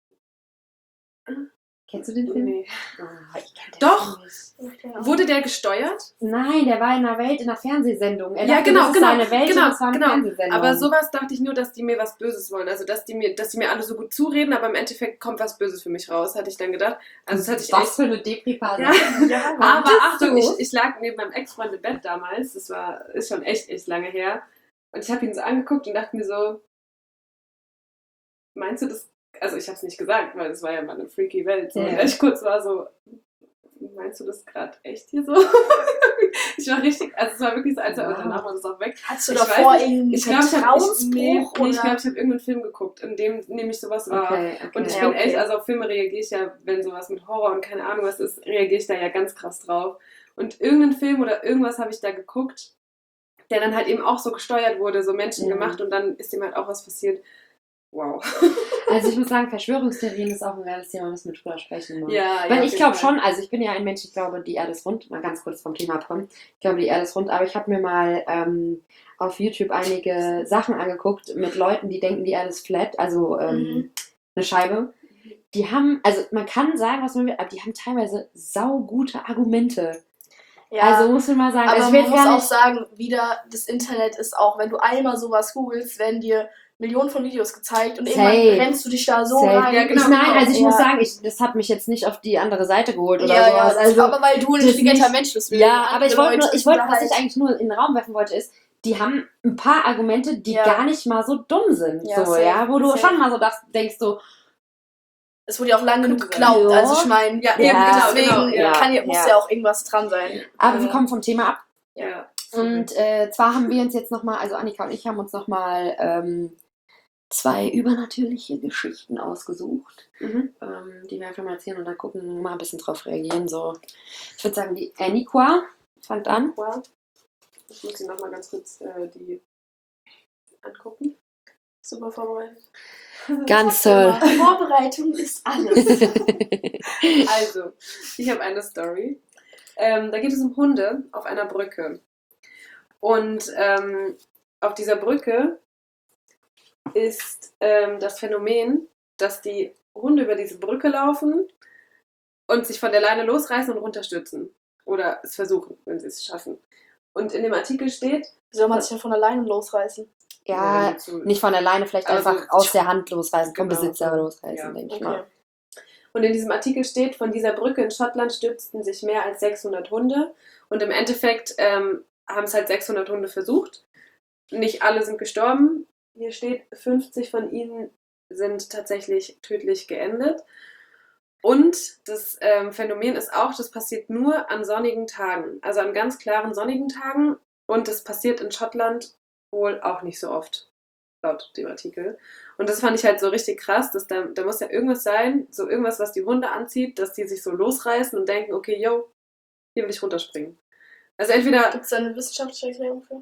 Kennst du den Film? nee. Oh, ich kenn den Doch. Film nicht. Wurde der gesteuert? Nein, der war in einer Welt, in einer Fernsehsendung. Er Ja, dachte, genau, das ist genau, seine Welt genau, und es war eine genau. Fernsehsendung. Aber sowas dachte ich nur, dass die mir was Böses wollen. Also, dass die mir, dass die mir alle so gut zureden, aber im Endeffekt kommt was Böses für mich raus, hatte ich dann gedacht. Also, das hatte ich was echt. für eine Depri-Phase. Ja. Ja, Aber bist Achtung, du? ich, ich lag neben meinem Ex-Freund im Bett damals. Das war, ist schon echt, echt lange her. Und ich habe ihn so angeguckt und dachte mir so, meinst du das? Also, ich habe es nicht gesagt, weil es war ja mal eine freaky Welt. So. Ja. Und ich kurz war so, meinst du das gerade echt hier so? Ich war richtig, also es war wirklich so, als er, Wow. und danach war das auch weg. Hast du Ich davor weiß nicht, irgendeinen Ich glaube, ich habe ich, Vertrauensbruch nee, nee, oder? ich, glaub, ich hab irgendeinen Film geguckt, in dem nämlich sowas war. Okay, okay. Und ich Ja, bin okay. echt, also auf Filme reagiere ich ja, wenn sowas mit Horror und keine Ahnung was ist, reagiere ich da ja ganz krass drauf. Und irgendeinen Film oder irgendwas habe ich da geguckt, der dann halt eben auch so gesteuert wurde, so menschengemacht, Mhm. und dann ist dem halt auch was passiert. Wow. Also ich muss sagen, Verschwörungstheorien ist auch ein geiles Thema, müssen wir drüber sprechen. Mal. Ja, Weil ja, ich glaube schon, also ich bin ja ein Mensch, ich glaube, die Erde ist rund. Mal ganz kurz vom Thema abkommen. Ich glaube, die Erde ist rund, aber ich habe mir mal ähm, auf YouTube einige Sachen angeguckt mit Leuten, die denken, die Erde ist flat, also ähm, Mhm. eine Scheibe. Die haben, also man kann sagen, was man will, aber die haben teilweise saugute Argumente. Ja, Also muss man mal sagen, aber also ich man will muss jetzt gar auch nicht, sagen, wieder, das Internet ist auch, wenn du einmal sowas googelst, werden dir Millionen von Videos gezeigt und Safe. irgendwann rennst du dich da so Safe. rein. Ja, genau, ich, nein, genau. also ich Ja. muss sagen, ich, das hat mich jetzt nicht auf die andere Seite geholt oder ja, sowas. ja, also, aber weil du ein das intelligenter nicht- Mensch bist. ja, aber ich wollte, nur, ich wollte, was ich halt, eigentlich nur in den Raum werfen wollte, ist, die haben ein paar Argumente, die Ja. gar nicht mal so dumm sind. Ja, so, safe, ja, wo du safe. schon mal so dacht, denkst so, es wurde ja auch lange genug Könnte geglaubt. sein. Also ich meine, Ja, eben ja, deswegen genau, ja. kann, ja, muss Ja. ja auch irgendwas dran sein. aber Ja. wir kommen vom Thema ab. Ja. Und äh, zwar haben wir uns jetzt nochmal, also Annika und ich haben uns nochmal ähm, zwei übernatürliche Geschichten ausgesucht, Mhm. ähm, die wir einfach mal erzählen und dann gucken, mal ein bisschen drauf reagieren. So. Ich würde sagen, die Anniqua fängt an. Wow. Ich muss sie nochmal ganz kurz äh, die angucken. Super vorbereitet. Ganz toll. Vorbereitung ist alles. Also, ich habe eine Story. Ähm, da geht es um Hunde auf einer Brücke. Und ähm, auf dieser Brücke ist ähm, das Phänomen, dass die Hunde über diese Brücke laufen und sich von der Leine losreißen und runterstürzen. Oder es versuchen, wenn sie es schaffen. Und in dem Artikel steht, Wie soll man sich denn von alleine losreißen? Ja, so- nicht von alleine, vielleicht Aber so- einfach aus der Hand losreißen, vom Genau, Besitzer so. losreißen, Ja. denke ich Okay. mal. Und in diesem Artikel steht, von dieser Brücke in Schottland stürzten sich mehr als sechshundert Hunde. Und im Endeffekt ähm, haben es halt sechshundert Hunde versucht. Nicht alle sind gestorben. Hier steht, fünfzig von ihnen sind tatsächlich tödlich geendet. Und das ähm, Phänomen ist auch, das passiert nur an sonnigen Tagen. Also an ganz klaren sonnigen Tagen. Und das passiert in Schottland wohl auch nicht so oft, laut dem Artikel. Und das fand ich halt so richtig krass, dass da, da muss ja irgendwas sein, so irgendwas, was die Hunde anzieht, dass die sich so losreißen und denken, okay, yo, hier will ich runterspringen. Also entweder Gibt es da eine wissenschaftliche Erklärung für?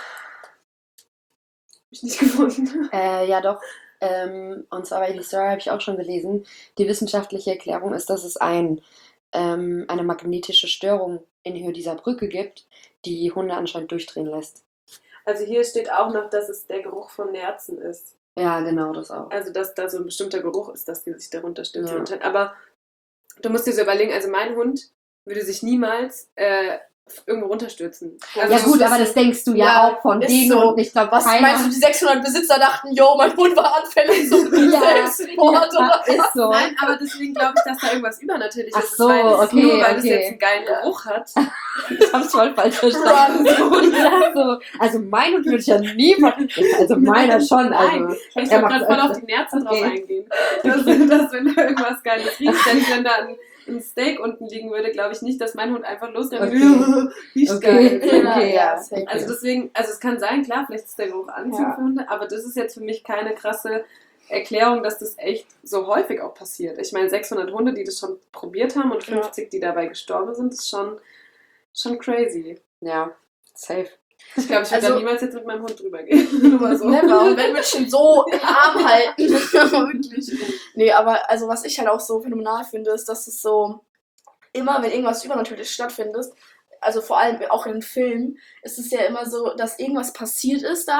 hab ich nicht gefunden. Äh, ja, doch. Ähm, und zwar bei die Story habe ich auch schon gelesen. Die wissenschaftliche Erklärung ist, dass es ein, ähm, eine magnetische Störung in Höhe dieser Brücke gibt, die Hunde anscheinend durchdrehen lässt. Also hier steht auch noch, dass es der Geruch von Nerzen ist. Ja, genau, das auch. Also dass da so ein bestimmter Geruch ist, dass die sich da runterstürzen. Ja. Und halt, aber du musst dir so überlegen, also mein Hund würde sich niemals äh, irgendwo runterstürzen. Also ja gut, das aber ist- das denkst du ja, Ja, auch von ist denen so. und ich glaube, Was keiner... meinst du, die sechshundert Besitzer dachten, yo, mein Hund war anfällig zum Ja, Selbstmord ja, oder ist so. Nein, aber deswegen glaube ich, dass da irgendwas Übernatürliches Ach ist. so, weil das okay, nur weil das okay. jetzt einen geilen Geruch hat. Ich hab's voll falsch verstanden. Und ich dachte so, also mein Hund würde ich ja nie machen. Also meiner schon, Nein, also. ich er wollte macht's gerade voll öfter. auf die Nerzen Okay. drauf eingehen. Dass, dass wenn da irgendwas Geiles riecht, denn wenn da ein, ein Steak unten liegen würde, glaube ich nicht, dass mein Hund einfach losrennt Okay. und riecht Okay. geil. Okay, ja. safe. Also deswegen, also es kann sein, klar, vielleicht ist der Geruch anziehend Ja. für Hunde, aber das ist jetzt für mich keine krasse Erklärung, dass das echt so häufig auch passiert. Ich meine, sechshundert Hunde, die das schon probiert haben und Ja. fünfzig, die dabei gestorben sind, ist schon, schon crazy. Ja, safe. Ich glaube, ich würde Also- da niemals jetzt mit meinem Hund drüber gehen. Nur mal so. Never. Und wenn wir schon so arm halten. Wirklich. Nee, aber also was ich halt auch so phänomenal finde, ist, dass es so immer, wenn irgendwas Übernatürliches stattfindet, also vor allem auch in Filmen, ist es ja immer so, dass irgendwas passiert ist da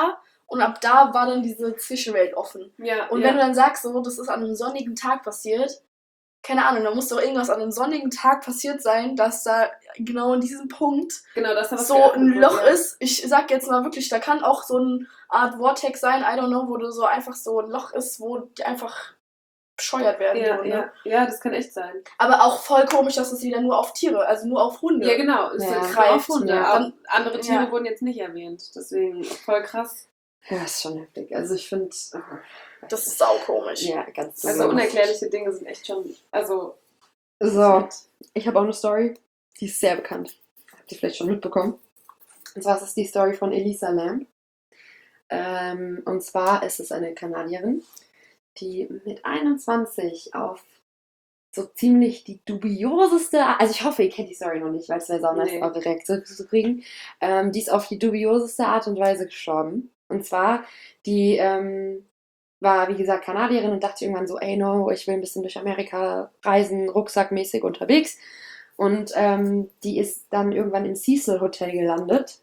Und ab da war dann diese Zwischenwelt offen. Ja, Und ja. wenn du dann sagst, so, das ist an einem sonnigen Tag passiert, keine Ahnung, da muss doch irgendwas an einem sonnigen Tag passiert sein, dass da genau in diesem Punkt genau, dass da was so geöffnet ein wird, Loch ja. ist. Ich sag jetzt mal wirklich, da kann auch so eine Art Vortex sein, I don't know, wo du so einfach so ein Loch ist, wo die einfach bescheuert werden. die Ja, Hunde. ja, ja, das kann echt sein. Aber auch voll komisch, dass es wieder nur auf Tiere, also nur auf Hunde. Ja, genau, es Ja. ist auf Hunde. Ja. Auch andere Tiere Ja. wurden jetzt nicht erwähnt, deswegen voll krass. Ja, ist schon heftig. Also ich finde, Das ist saukomisch. ja, ganz Also unerklärliche Dinge sind echt schon, also... So, ich habe auch eine Story, die ist sehr bekannt. Habt ihr vielleicht schon mitbekommen. Und zwar ist es die Story von Elisa Lam. Ähm, und zwar ist es eine Kanadierin, die mit einundzwanzig auf so ziemlich die dubioseste, also ich hoffe, ihr kennt die Story noch nicht, weil es wäre sau nice, Nee. eure Reaktion zu kriegen. Ähm, die ist auf die dubioseste Art und Weise gestorben. Und zwar, die ähm, war, wie gesagt, Kanadierin und dachte irgendwann so, ey, no, ich will ein bisschen durch Amerika reisen, rucksackmäßig unterwegs. Und ähm, die ist dann irgendwann im Cecil Hotel gelandet.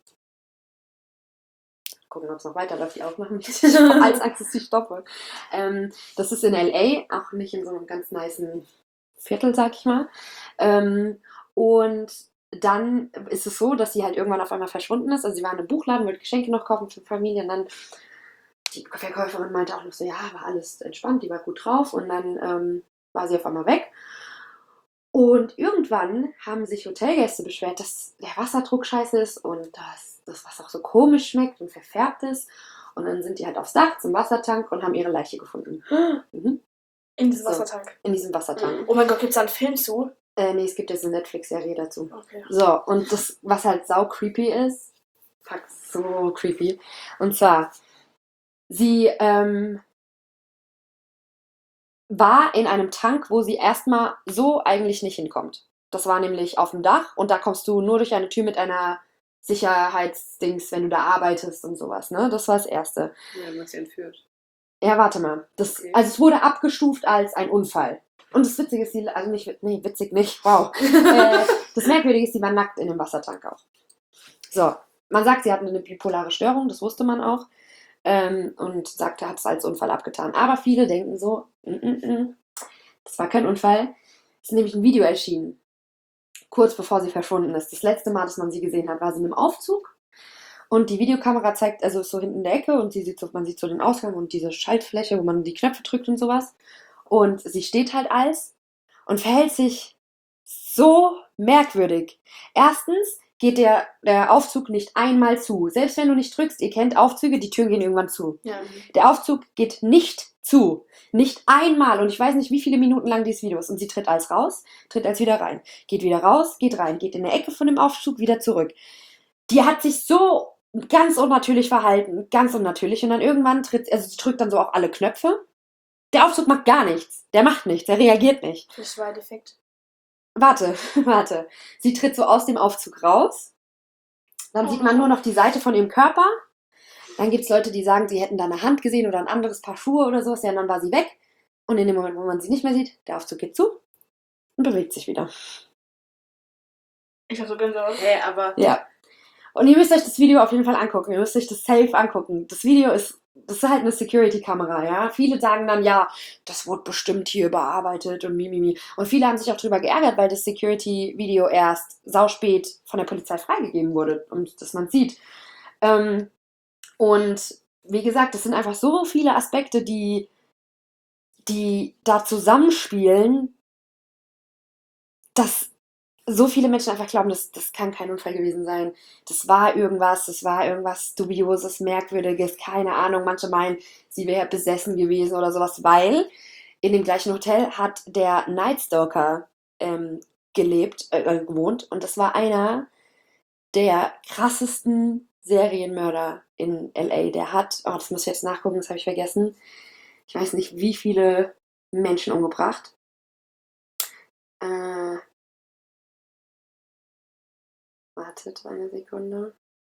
Gucken, ob es noch weiterläuft, die Aufnahme. Als Angst, dass ich stoppe. Ähm, das ist in L A, auch nicht in so einem ganz nicen Viertel, sag ich mal. Ähm, und dann ist es so, dass sie halt irgendwann auf einmal verschwunden ist. Also sie war in einem Buchladen, wollte Geschenke noch kaufen für Familie und dann die Verkäuferin meinte auch noch so, ja, war alles entspannt, die war gut drauf und dann ähm, war sie auf einmal weg. Und irgendwann haben sich Hotelgäste beschwert, dass der Wasserdruck scheiße ist und dass das Wasser auch so komisch schmeckt und verfärbt ist. Und dann sind die halt aufs Dach zum Wassertank und haben ihre Leiche gefunden. Mhm. In diesem So. Wassertank. In diesem Wassertank. Oh mein Gott, gibt's da einen Film zu? Äh, nee, es gibt jetzt eine Netflix-Serie dazu. Okay. So, und das, was halt sau creepy ist, fuck, so creepy. Und zwar, sie ähm, war in einem Tank, wo sie erstmal so eigentlich nicht hinkommt. Das war nämlich auf dem Dach und da kommst du nur durch eine Tür mit einer Sicherheitsdings, wenn du da arbeitest und sowas, ne? Das war das Erste. Ja, du hast sie entführt. Ja, warte mal. Das, Okay. Also es wurde abgestuft als ein Unfall. Und das Witzige ist, sie, also nicht, nee, witzig nicht, wow. äh, das Merkwürdige ist, sie war nackt in dem Wassertank auch. So, man sagt, sie hatte eine bipolare Störung, das wusste man auch. Ähm, und sagte, hat es als Unfall abgetan. Aber viele denken so, mm, mm, mm, das war kein Unfall. Es ist nämlich ein Video erschienen, kurz bevor sie verschwunden ist. Das letzte Mal, dass man sie gesehen hat, war sie in einem Aufzug. Und die Videokamera zeigt, also ist so hinten in der Ecke und sie sieht so, man sieht so den Ausgang und diese Schaltfläche, wo man die Knöpfe drückt und sowas. Und sie steht halt als und verhält sich so merkwürdig. Erstens geht der, der Aufzug nicht einmal zu. Selbst wenn du nicht drückst, ihr kennt Aufzüge, die Türen gehen irgendwann zu. Ja. Der Aufzug geht nicht zu. Nicht einmal. Und ich weiß nicht, wie viele Minuten lang dieses Video ist. Und sie tritt als raus, tritt als wieder rein. Geht wieder raus, geht rein. Geht in der Ecke von dem Aufzug wieder zurück. Die hat sich so ganz unnatürlich verhalten. Ganz unnatürlich. Und dann irgendwann tritt, also sie drückt dann so auf alle Knöpfe. Der Aufzug macht gar nichts. Der macht nichts. Der reagiert nicht. Das war defekt. Warte, warte. Sie tritt so aus dem Aufzug raus. Dann Oh. sieht man nur noch die Seite von ihrem Körper. Dann gibt es Leute, die sagen, sie hätten da eine Hand gesehen oder ein anderes Paar Schuhe oder sowas. Ja, und dann war sie weg. Und in dem Moment, wo man sie nicht mehr sieht, der Aufzug geht zu und bewegt sich wieder. Ich hab so Gänsehaut. Hey, aber Ja. Und ihr müsst euch das Video auf jeden Fall angucken. Ihr müsst euch das safe angucken. Das Video ist, das ist halt eine Security-Kamera, ja. Viele sagen dann, ja, das wurde bestimmt hier überarbeitet und mimimi. Und viele haben sich auch drüber geärgert, weil das Security-Video erst sauspät von der Polizei freigegeben wurde und dass man sieht. Ähm, und wie gesagt, es sind einfach so viele Aspekte, die, die da zusammenspielen, dass so viele Menschen einfach glauben, das, das kann kein Unfall gewesen sein. Das war irgendwas, das war irgendwas Dubioses, Merkwürdiges, keine Ahnung. Manche meinen, sie wäre besessen gewesen oder sowas, weil in dem gleichen Hotel hat der Night Stalker ähm, gelebt, äh, gewohnt. Und das war einer der krassesten Serienmörder in L A. Der hat, oh, das muss ich jetzt nachgucken, das habe ich vergessen. Ich weiß nicht, wie viele Menschen umgebracht. Äh, wartet eine Sekunde.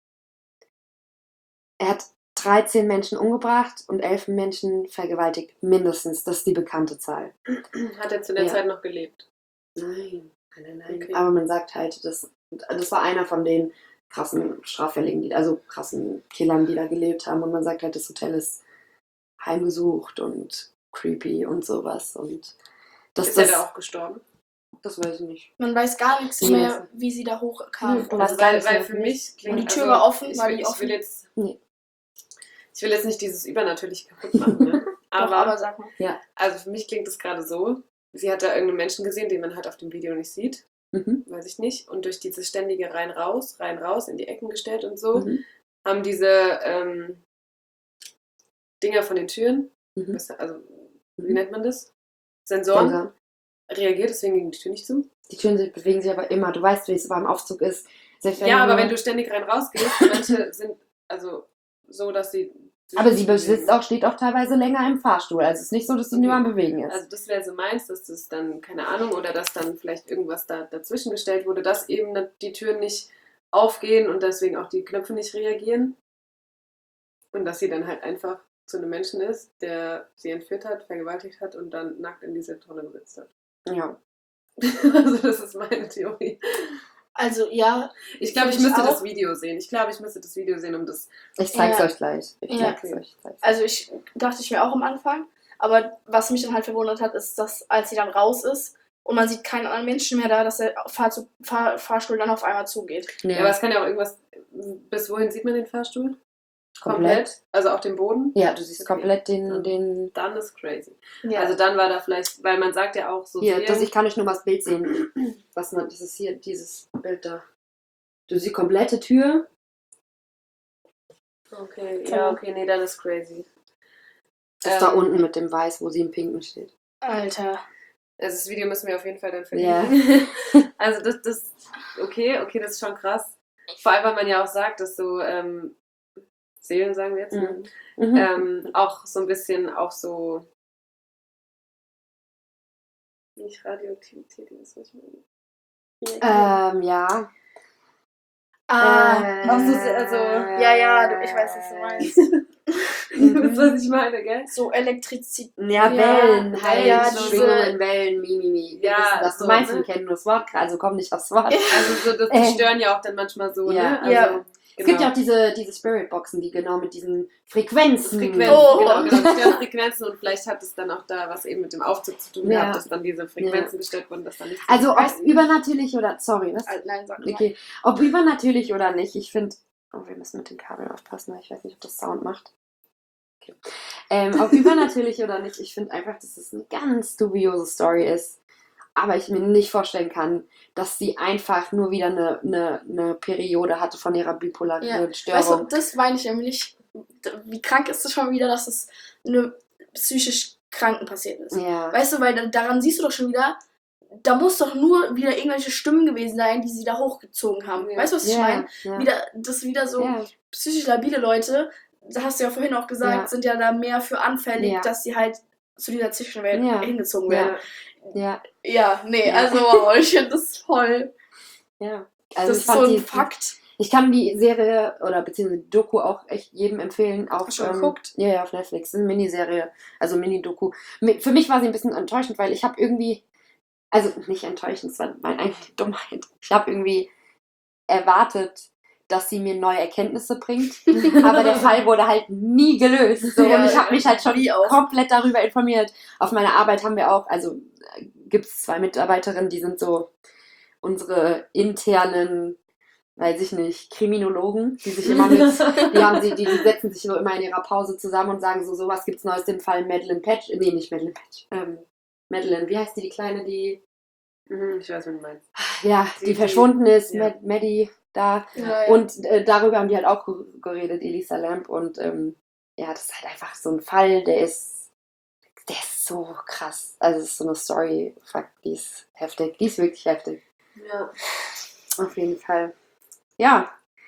Er hat dreizehn Menschen umgebracht und elf Menschen vergewaltigt. Mindestens. Das ist die bekannte Zahl. hat er zu der Ja. Zeit noch gelebt? Nein, nein, nein. Okay. Aber man sagt halt, das, das war einer von den krassen Straffälligen, die, also krassen Killern, die da gelebt haben. Und man sagt halt, das Hotel ist heimgesucht und creepy und sowas. Und das, Ist das, er da auch gestorben? das weiß ich nicht. Man weiß gar nichts Nee, mehr, das- wie sie da hochkamen. Du hast Also gar weil, nichts weil mehr für für mich klingt... Und die Tür also, war offen, ich war will, die ich offen? will jetzt... Nee. Ich will jetzt nicht dieses Übernatürliche kaputt machen, ne? Aber, Aber, aber sag mal. also für mich klingt es gerade so, sie hat da irgendeinen Menschen gesehen, den man halt auf dem Video nicht sieht, Mhm. weiß ich nicht, und durch dieses ständige rein-raus, rein-raus, in die Ecken gestellt und so, Mhm. haben diese ähm, Dinger von den Türen, Mhm. was, also wie Mhm. nennt man das? Sensoren, Sensor. reagiert, deswegen ging die Tür nicht zu. Die Türen sich, bewegen sich aber immer. Du weißt, wie es beim Aufzug ist. Selbst Ja, aber nur- wenn du ständig rein-raus gehst, manche sind also so, dass sie... Aber sie besitzt auch, steht auch teilweise länger im Fahrstuhl. Also es ist nicht so, dass sie Okay. nur am Bewegen ist. Also das wäre so meins, dass das dann, keine Ahnung, oder dass dann vielleicht irgendwas da dazwischen gestellt wurde, dass eben die Türen nicht aufgehen und deswegen auch die Knöpfe nicht reagieren. Und dass sie dann halt einfach zu einem Menschen ist, der sie entführt hat, vergewaltigt hat und dann nackt in diese Tonne gesetzt hat. Ja. Also das ist meine Theorie. Also ja, Ich glaube, ich Finde ich müsste auch. das Video sehen. Ich glaube, ich müsste das Video sehen, um das... Ich zeig's Ja. euch gleich. Ich Ja. zeig's euch gleich. also ich dachte ich mir auch am Anfang. Aber was mich dann halt verwundert hat, ist, dass als sie dann raus ist und man sieht keinen anderen Menschen mehr da, dass der Fahrzug, Fahr, Fahrstuhl dann auf einmal zugeht. Nee. Ja, aber es kann ja auch irgendwas... Bis wohin sieht man den Fahrstuhl? Komplett? Also auf dem Boden? Ja, du siehst Okay. komplett den, Ja. den. Dann ist crazy. Ja. Also dann war da vielleicht, weil man sagt ja auch so Hier, Serien- das, ich kann euch nur mal das Bild sehen. Was man, das ist hier, dieses Bild da. Du siehst die komplette Tür. Okay, ja, okay, nee, dann ist crazy. Das Ähm, da unten mit dem Weiß, wo sie im Pinken steht. Alter. Also das Video müssen wir auf jeden Fall dann Ja. verlinken. Also das, das, okay, okay, das ist schon krass. Vor allem, weil man ja auch sagt, dass so ähm, Seelen, sagen wir jetzt, ne? Mhm. ähm, auch so ein bisschen auch so nicht Radioaktivität, das was ich meine. Ähm, ja. Ah, Äh, auch so, also, ja, ja, du, ich weiß, was du meinst. Das ist, was ich meine, gell? So Elektrizität. Ja, Ja, Wellen, halt, ja, Schwingungen, Wellen, Mimimi. Wir Ja, wissen, was so, du meinst, ne? wir kennen nur das Wort, also komm nicht aufs Wort. Also so, das, die Äh. stören ja auch dann manchmal so, Ja. ne? Also, Ja. genau. Es gibt ja auch diese, diese Spirit-Boxen, die genau mit diesen Frequenzen. Frequenzen, Oh. genau, genau, die stören Frequenzen und vielleicht hat es dann auch da was eben mit dem Aufzug zu tun Ja. gehabt, dass dann diese Frequenzen gestört wurden, dass dann nicht Also ob übernatürlich oder, sorry, was? Äh, Nein, sag mal. Okay, ob übernatürlich oder nicht, ich finde, oh, wir müssen mit den Kabeln aufpassen, weil ich weiß nicht, ob das Sound macht. Okay. Ähm, ob übernatürlich oder nicht, ich finde einfach, dass es eine ganz dubiose Story ist. Aber ich mir nicht vorstellen kann, dass sie einfach nur wieder eine, eine, eine Periode hatte von ihrer bipolaren Ja. Störung. Weißt du, das meine ich nämlich. Wie krank ist es schon wieder, dass es eine psychisch Kranken passiert ist? ja. Weißt du, weil da- daran siehst du doch schon wieder, da muss doch nur wieder irgendwelche Stimmen gewesen sein, die sie da hochgezogen haben. Ja. Weißt du, was ich ja, meine? ja. Wieder, das wieder so ja. psychisch labile Leute, da hast du ja vorhin auch gesagt, Ja. sind ja da mehr für anfällig, Ja. dass sie halt zu dieser Zwischenwelt Ja. hingezogen Ja. werden. ja, Ja, nee, Ja. also wow, ich finde das voll. ja. Das Also ich ist so fand ein die, Fakt. Ich kann die Serie oder beziehungsweise die Doku auch echt jedem empfehlen. Auch, Hast du schon geguckt? Ja, ja, auf Netflix. Das ist eine Miniserie, also Mini-Doku. Mi- Für mich war sie ein bisschen enttäuschend, weil ich habe irgendwie, also nicht enttäuschend, es war meine eigene Dummheit. Ich habe irgendwie erwartet, dass sie mir neue Erkenntnisse bringt. Aber der Fall wurde halt nie gelöst. So. Ja, Und ich habe ja. mich halt schon Wie auch. komplett darüber informiert. Auf meiner Arbeit haben wir auch, also gibt es zwei Mitarbeiterinnen, die sind so unsere internen, weiß ich nicht, Kriminologen, die sich immer mit, die haben sie, die, die setzen sich so immer in ihrer Pause zusammen und sagen so, sowas gibt's Neues im Fall Madeleine Patch, nee, nicht Madeleine Patch, ähm, Madeleine, wie heißt die, die Kleine, die, Mhm, ich weiß, was du meinst. ja, Die- die, die- verschwunden ist, ja. Mad, Maddie, da, Ja, ja. und äh, darüber haben die halt auch ge- geredet, Elisa Lamb, und ähm, ja, das ist halt einfach so ein Fall, der ist, der ist so krass, also es ist so eine Story, fuck, die ist heftig, die ist wirklich heftig. Ja. Auf jeden Fall. Ja.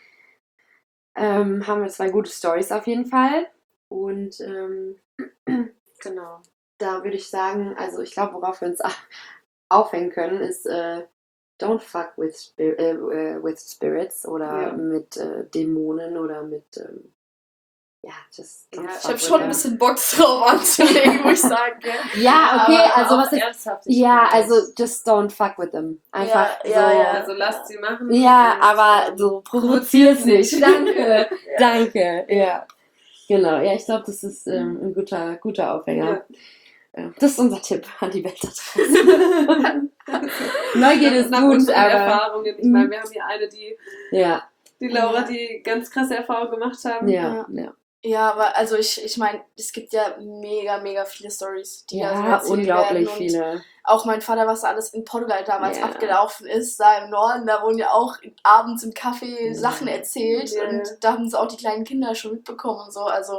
Ähm, haben wir zwei gute Stories auf jeden Fall. Und ähm, Genau. da würde ich sagen, also ich glaube, worauf wir uns a- aufhängen können, ist äh, Don't fuck with, spir äh, äh, with spirits oder Ja. mit äh, Dämonen oder mit ähm, ja, just Ja, don't ich Ich fuck habe with schon ein them. bisschen Bock drauf anzulegen, muss ich sagen. Gell? Ja, okay, Aber also auch was ist. Ernsthaftigkeit. Ja, also just don't fuck with them. Einfach Ja, ja, so. ja. Also lasst sie machen. Ja, und, aber ähm, so provozier's nicht. nicht. Danke, Ja. danke. Ja, genau. Ja, ich glaube, das ist ähm, ein guter, guter Aufhänger. Ja. Das ist unser Tipp an die Welt da draußen. Neugierde ist Nach gut, unseren aber Erfahrungen. Ich meine, wir haben hier eine, die, ja, die Laura, Ja. die ganz krasse Erfahrungen gemacht haben. ja, ja. Ja, aber also ich, ich meine, es gibt ja mega, mega viele Stories, die da so Ja, erzählt unglaublich werden. Und viele. auch mein Vater, was da alles in Portugal damals Ja. abgelaufen ist, da im Norden, da wurden ja auch abends im Café Ja. Sachen erzählt Ja. und da haben sie auch die kleinen Kinder schon mitbekommen und so. Also,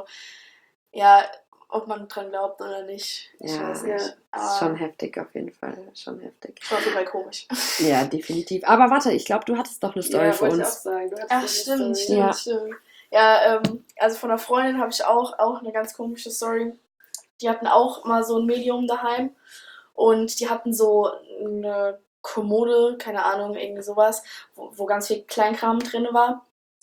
ja, ob man dran glaubt oder nicht, ich Ja, weiß ja. nicht. Ist Aber schon heftig auf jeden Fall. Schon heftig. schon auf jeden Fall komisch. Ja, definitiv. Aber warte, ich glaube, du hattest doch eine Story Ja, für wollte ich auch uns. sagen. Du hattest Ach, eine stimmt, Story. stimmt, Ja. stimmt. Ja, ähm, also von einer Freundin habe ich auch, auch eine ganz komische Story. Die hatten auch mal so ein Medium daheim und die hatten so eine Kommode, keine Ahnung, irgendwie sowas, wo, wo ganz viel Kleinkram drin war.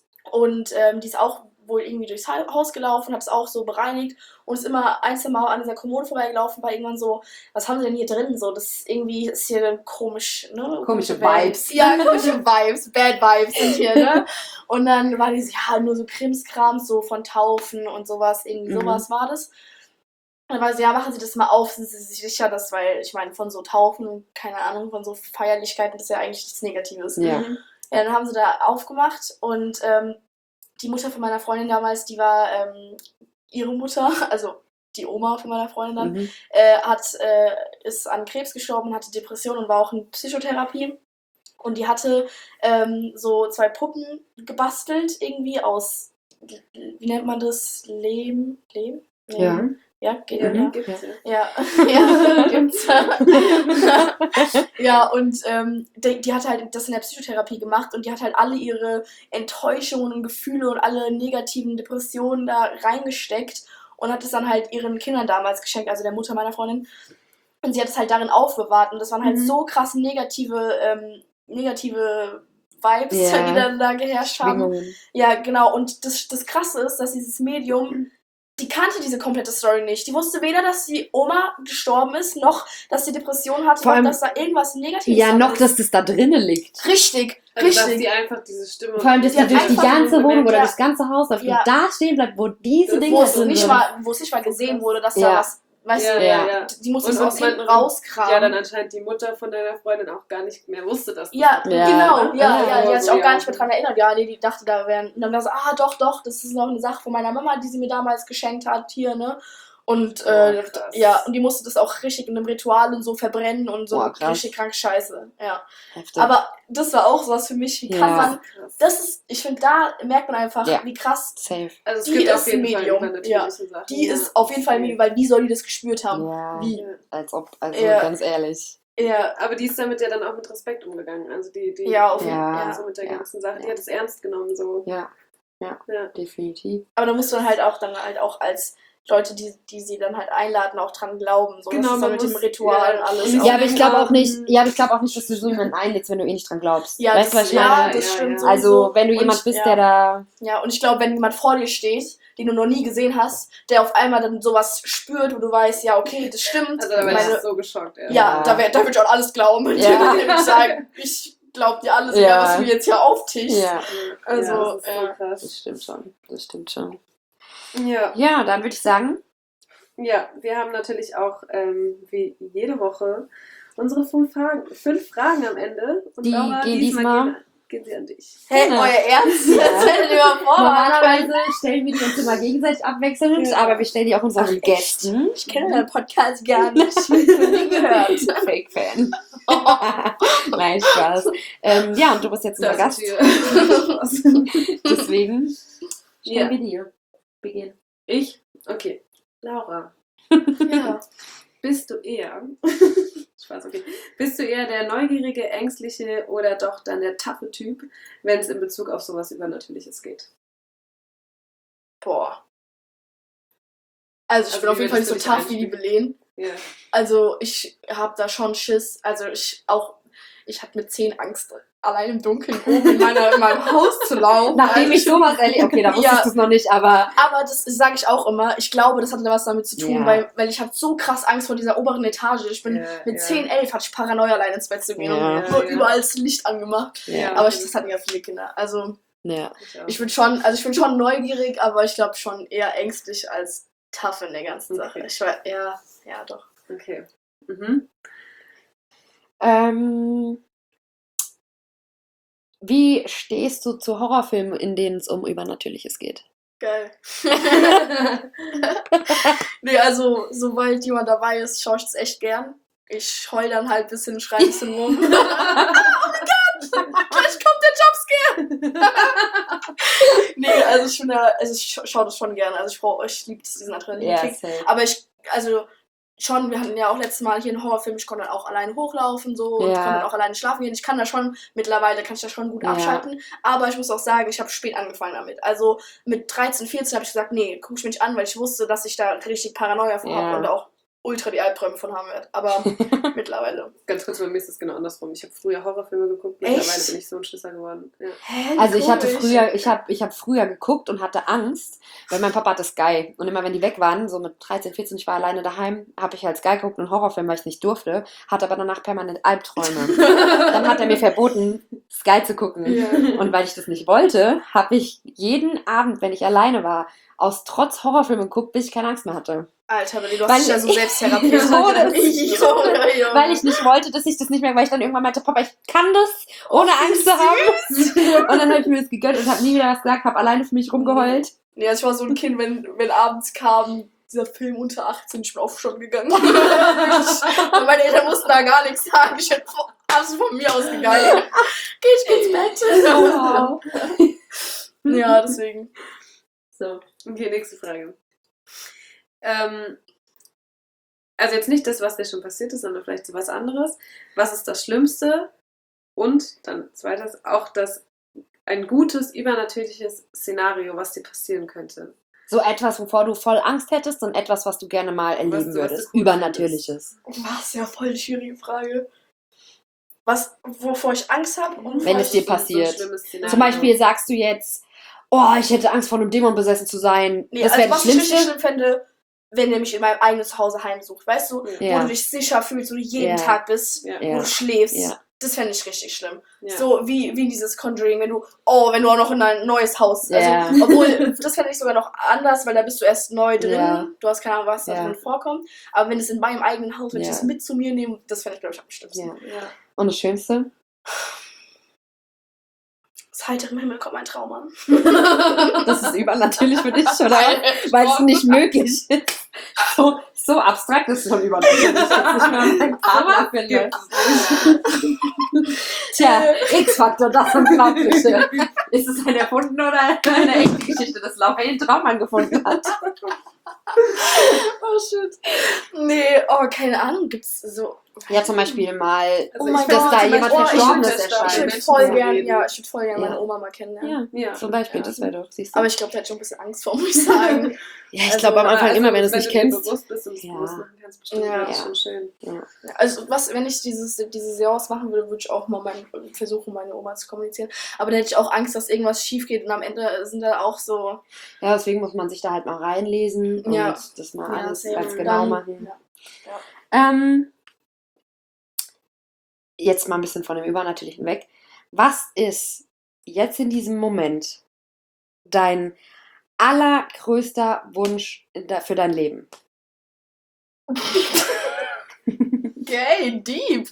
Und ähm, die ist auch wohl irgendwie durchs Ha- Haus gelaufen, hat es auch so bereinigt und ist immer ein, zwei Mal an dieser Kommode vorbeigelaufen, war irgendwann so, was haben sie denn hier drin? So, das ist irgendwie ist hier komisch, ne? Komische Welt. Vibes. Ja, komische Vibes, Bad Vibes sind hier, ne? Und dann war die so, ja, nur so Krimskrams, so von Taufen und sowas, irgendwie Mhm. sowas war das. Und dann war sie, ja, machen Sie das mal auf, sind Sie sich sicher, dass, weil, ich meine, von so Taufen, keine Ahnung, von so Feierlichkeiten, das ist ja eigentlich nichts Negatives. Ja. Ja, dann haben sie da aufgemacht und ähm, die Mutter von meiner Freundin damals, die war ähm, ihre Mutter, also die Oma von meiner Freundin dann, Mhm. äh, hat, äh, ist an Krebs gestorben, hatte Depression und war auch in Psychotherapie. Und die hatte ähm, so zwei Puppen gebastelt, irgendwie aus, wie nennt man das? Lehm? Lehm? Nee. Ja. Ja, geht Ja, ja. gibt's ja. Ja, ja, gibt's. Ja, und ähm, die, die hat halt das in der Psychotherapie gemacht und die hat halt alle ihre Enttäuschungen und Gefühle und alle negativen Depressionen da reingesteckt und hat es dann halt ihren Kindern damals geschenkt, also der Mutter meiner Freundin. Und sie hat es halt darin aufbewahrt und das waren halt Mhm. so krass negative, ähm, negative Vibes, Ja. die dann da geherrscht haben. Schwingungen. Ja, genau. Und das, das Krasse ist, dass dieses Medium, die kannte diese komplette Story nicht. Die wusste weder, dass die Oma gestorben ist, noch, dass sie Depression hatte, Vor noch, allem- dass da irgendwas Negatives Ja, dran noch, ist. dass das da drinnen liegt. Richtig, Also, dass richtig. die einfach diese Stimme... Vor allem, dass Die die hat durch die einfach ganze nur Wohnung oder ja. das ganze Haus läuft Ja. und da stehen bleibt, wo diese Das- Dinger Wo es drin nicht sind. mal, wo es nicht mal gesehen wurde, dass Ja. da was, weißt Ja, du, ja, Ja. ja. die musste Und- es aus und man- hinten rauskramen. Ja, dann anscheinend die Mutter von deiner Freundin auch gar nicht mehr wusste, dass das Ja, da Ja. genau, ja, Ja, ja, die hat sich so, auch gar ja. nicht mehr dran erinnert. Ja, nee, die dachte, da wären. Und dann war so, ah, doch, doch, das ist noch eine Sache von meiner Mama, die sie mir damals geschenkt hat, hier, ne? Und, äh, Oh, krass. ja, und die musste das auch richtig in einem Ritual und so verbrennen und so Boah, krass. richtig krank Scheiße, ja. Heftig. Aber das war auch sowas für mich, wie krass Ja. man, Krass. das ist, ich finde, da merkt man einfach, Ja. wie krass, Safe. Also es die gibt ist auf jeden ein Fall Medium, übernatürliche ja. Sachen. die ja. ist auf jeden Fall, Medium, weil wie soll die das gespürt haben? Ja. Wie? Ja. Als ob, also Ja. ganz ehrlich. Ja, Aber die ist damit ja dann auch mit Respekt umgegangen. Also die, die ja, auf jeden Ja. Fall. so Ja. mit der Ja. ganzen Sache. Die Ja. hat es ernst genommen so. Ja, ja, Ja. definitiv. Aber da musst du dann halt auch dann halt auch als Leute, die, die sie dann halt einladen, auch dran glauben. So, Genau, das ist man dann mit dem muss- Ritual ja. und alles. Und auch Ja, aber ich glaube auch nicht, ähm, ja, aber ich glaube auch nicht, dass du so jemanden einlädst, wenn du eh nicht dran glaubst. Ja, weißt du, das, was ich ja, meine? das Ja, stimmt ja. sowieso. Also, wenn du Und jemand ich- bist, ja. der da. Ja, und ich glaube, wenn jemand vor dir steht, den du noch nie gesehen hast, der auf einmal dann sowas spürt, wo du weißt, ja, okay, das stimmt. Also da wäre meine, ich so geschockt. Ja. ja, Ja. da, wär, da würde ich auch alles glauben. Ja. Da würde ich sagen, ich glaub dir alles, Ja. egal, was du mir jetzt hier auftischst. Ja, Also, ja, das ist so ja. krass. das stimmt schon. Das stimmt schon. Ja. Ja, dann würde ich sagen, Ja, wir haben natürlich auch, ähm, wie jede Woche, unsere fünf Fragen, fünf Fragen am Ende. Und Die Laura, gehen diesmal- gehen, gehen sie an dich. Hey, Ja. euer Ernst? Ja. Das hättet ihr mal vorhaben können. normalerweise stellen wir die uns immer gegenseitig abwechselnd, Ja. aber wir stellen die auch unseren Ach, echt? Gästen. Ich kenne deinen Podcast gar nicht. Ich habe noch nie gehört. Fake-Fan. Nein, Spaß. Ähm, ja, und du bist jetzt unser Das Gast. ist hier. Deswegen Ja. stellen wir dir. Beginn. Ich? Okay. Laura, Ja. bist du eher... Spaß, okay. Bist du eher der neugierige, ängstliche oder doch dann der taffe Typ, wenn es in Bezug auf sowas Übernatürliches geht? Boah. Also ich Also bin auf wie jeden Fall nicht so würdest du dich tough wie die einstufen? Belen. Ja. Also ich habe da schon Schiss. Also ich auch, ich hatte mit zehn Angst, allein im Dunkeln oben in, meiner, in meinem Haus zu laufen. Nachdem ich sowas erlebt, okay, da wusstest Ja. du es noch nicht, aber Aber das sage ich auch immer. Ich glaube, das hatte was damit zu tun, Ja. weil, weil ich habe so krass Angst vor dieser oberen Etage. Ich bin Ja, mit ja. zehn, elf hatte ich Paranoia, allein ins Bett zu gehen Ja. und nur Ja. überall das Licht angemacht. ja. Aber ich, das hatten ja viele Kinder. Also ja. Ich auch. ich bin schon, also ich bin schon neugierig, aber ich glaube schon eher ängstlich als tough in der ganzen Sache. Okay. Ich war, ja, ja doch. Okay. Mhm. Ähm, wie stehst du zu Horrorfilmen, in denen es um Übernatürliches geht? Geil. Nee, also, sobald jemand dabei ist, schaue ich es echt gern. Ich heul dann halt ein bisschen, schrei ein bisschen rum. Oh mein Gott! Gleich kommt der Jumpscare! Nee, also ich finde, also ich scha- schaue das schon gern. Also ich brauche, ich liebe diesen Adrenalinkick. safe. Aber ich, also schon, wir hatten ja auch letztes Mal hier einen Horrorfilm, ich konnte dann auch alleine hochlaufen so und Ja. konnte dann auch alleine schlafen gehen. Ich kann da schon, mittlerweile kann ich da schon gut Ja. abschalten, aber ich muss auch sagen, ich habe spät angefangen damit. Also mit dreizehn, vierzehn habe ich gesagt, nee, guck ich mir nicht an, weil ich wusste, dass ich da richtig Paranoia von Ja. habe und auch ultra die Albträume von haben werde. Aber mittlerweile. Ganz kurz, bei mir ist es genau andersrum. Ich habe früher Horrorfilme geguckt, Echt? mittlerweile bin ich so ein Schisser geworden. Ja. Hä, Also ich hatte komisch. früher, ich habe ich hab früher geguckt und hatte Angst, weil mein Papa hatte Sky. Und immer wenn die weg waren, so mit dreizehn, vierzehn, ich war alleine daheim, habe ich halt Sky geguckt und Horrorfilm, weil ich nicht durfte, hatte aber danach permanent Albträume. Dann hat er mir verboten, Sky zu gucken. Ja. Und weil ich das nicht wollte, habe ich jeden Abend, wenn ich alleine war, aus Trotz Horrorfilme geguckt, bis ich keine Angst mehr hatte. Alter, Willi, du Weil hast dich ja so ich- selbst therapiert. So, das- Junge, Junge. Weil ich nicht wollte, dass ich das nicht mehr, weil ich dann irgendwann meinte, Papa, ich kann das, ohne Oh, wie Angst zu haben. Und dann habe ich mir das gegönnt und habe nie wieder was gesagt, habe alleine für mich rumgeheult. Nee, also ich war so ein Kind, wenn, wenn abends kam, dieser Film unter achtzehn, ich bin auch schon gegangen. Und meine Eltern mussten da gar nichts sagen. Ich bin absolut von mir ausgegangen. Geh ich ins Bett. Wow. Ja, deswegen. So, okay, nächste Frage. Ähm, also jetzt nicht das, was dir schon passiert ist, sondern vielleicht so was anderes. Was ist das Schlimmste? Und dann zweites, auch das ein gutes, übernatürliches Szenario, was dir passieren könnte. So etwas, wovor du voll Angst hättest und etwas, was du gerne mal erleben Was du- was du würdest. cool Übernatürliches. Was? Ja, voll die schwierige Frage. Was, wovor ich Angst habe? Wenn es dir So- so ein passiert. schlimmes Szenario. Zum Beispiel sagst du jetzt, oh, ich hätte Angst, von einem Dämon besessen zu sein. Nee, das also wäre das was ich richtig Schlimmste. schlimm fände, wenn der mich in meinem eigenen Zuhause heimsucht. Weißt du? Ja. Wo du dich sicher fühlst, wo du jeden Ja. Tag bist, Ja. wo Ja. du schläfst. Ja. Das fände ich richtig schlimm. Ja. So wie, wie dieses Conjuring, wenn du, oh, wenn du auch noch in ein neues Haus, also, Ja. obwohl, das fände ich sogar noch anders, weil da bist du erst neu drin, Ja. du hast keine Ahnung, was da Ja. drin vorkommt, aber wenn es in meinem eigenen Haus, wenn ich Ja. das mit zu mir nehme, das fände ich, glaube ich, am schlimmsten. Ja. Ja. Und das Schönste? Das heitere Himmel kommt mein Traum an. Das ist übernatürlich für dich, oder? Weil es nicht möglich ist. So, so abstrakt ist es schon übernatürlich. Jetzt nicht mehr an meinen Partner finde. Tja, X-Faktor, das Unglaubliche. Ist es ein erfunden oder eine echte Geschichte, dass Laura einen Traummann gefunden hat? Oh, shit. Nee, oh, keine Ahnung, gibt's so... Ja, zum Beispiel mal, Also Oh mein ich dass Gott, da zum jemand Beispiel- Verstorbenes Ich erscheint. würde Menschen voll so gern, reden. ja, ich würde voll gern Ja. meine Oma mal kennenlernen. Ja, Ja. zum Beispiel, Ja. das wäre doch, siehst du. Aber ich glaube, da hätte ich schon ein bisschen Angst vor, muss ich sagen. ja, ich Also, glaube am Anfang also, immer, wenn du es nicht dir kennst. bewusst bist und es Ja. bewusst machen kannst, bestimmt, Ja. wäre das schon schön. Also, was, wenn ich dieses, diese Seance machen würde, würde ich auch mal mein, versuchen, meine Oma zu kommunizieren. Aber dann hätte ich auch Angst, dass irgendwas schief geht und am Ende sind da auch so. Ja, deswegen muss man sich da halt mal reinlesen und Ja. das mal Ja, alles sehr ganz gut. genau Dann- machen. Ja. Ähm, jetzt mal ein bisschen von dem Übernatürlichen weg. Was ist jetzt in diesem Moment dein allergrößter Wunsch in de- für dein Leben? Okay, deep.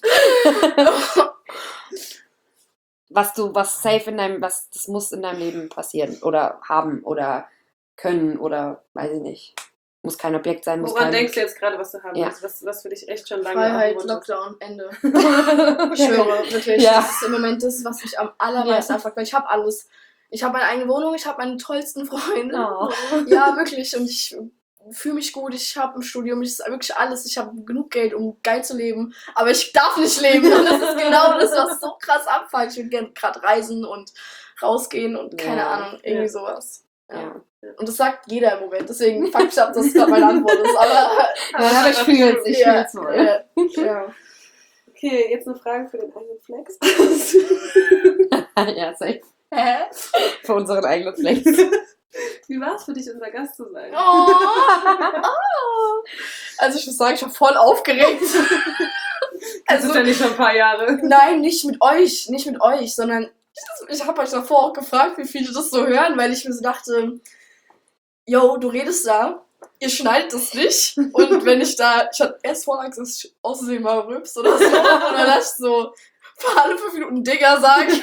Was du, was safe in deinem, was, das muss in deinem Leben passieren oder haben oder können oder weiß ich nicht. Muss kein Objekt sein, muss Woran kein... denkst du jetzt gerade, was du haben Ja. willst? Was, was für dich echt schon lange Freiheit, auf dem Wunsch ist? Lockdown, Ende. Ich schwöre, wirklich. Ja. Das ist im Moment das, was mich am allermeisten abfuckt, weil ich habe alles. Ich habe meine eigene Wohnung, ich habe meine tollsten Freunde. Oh. Ja, wirklich. Und ich fühle mich gut, ich habe ein Studium, ich ist wirklich alles. Ich habe genug Geld, um geil zu leben. Aber ich darf nicht leben. Und das ist genau das, was so krass abfuckt. Ich würde gerne gerade reisen und rausgehen und keine Ja. Ahnung, irgendwie Ja. sowas. Ja. Ja. Und das sagt jeder im Moment. Deswegen fuck ich ab, dass das gerade meine Antwort ist. Aber Ja, aber ich fühl's, ich ja, fühl's wohl. ja, ja. Okay, jetzt eine Frage für den eigenen Flex. Ja, safe. Hä? Für unseren eigenen Flex. Wie war es für dich, unser Gast zu sein? Oh. Oh. Also ich muss sagen, ich war voll aufgeregt. Das ist ja nicht schon ein paar Jahre. Nein, nicht mit euch, nicht mit euch, sondern ich, ich habe euch davor auch gefragt, wie viele das so hören, weil ich mir so dachte, yo, du redest da, ihr schneidet das nicht und wenn ich da, ich hatte erst vorher Angst, dass ich aussehen mal rübs oder so, und dann dachte ich so, für alle fünf Minuten Digger sagen.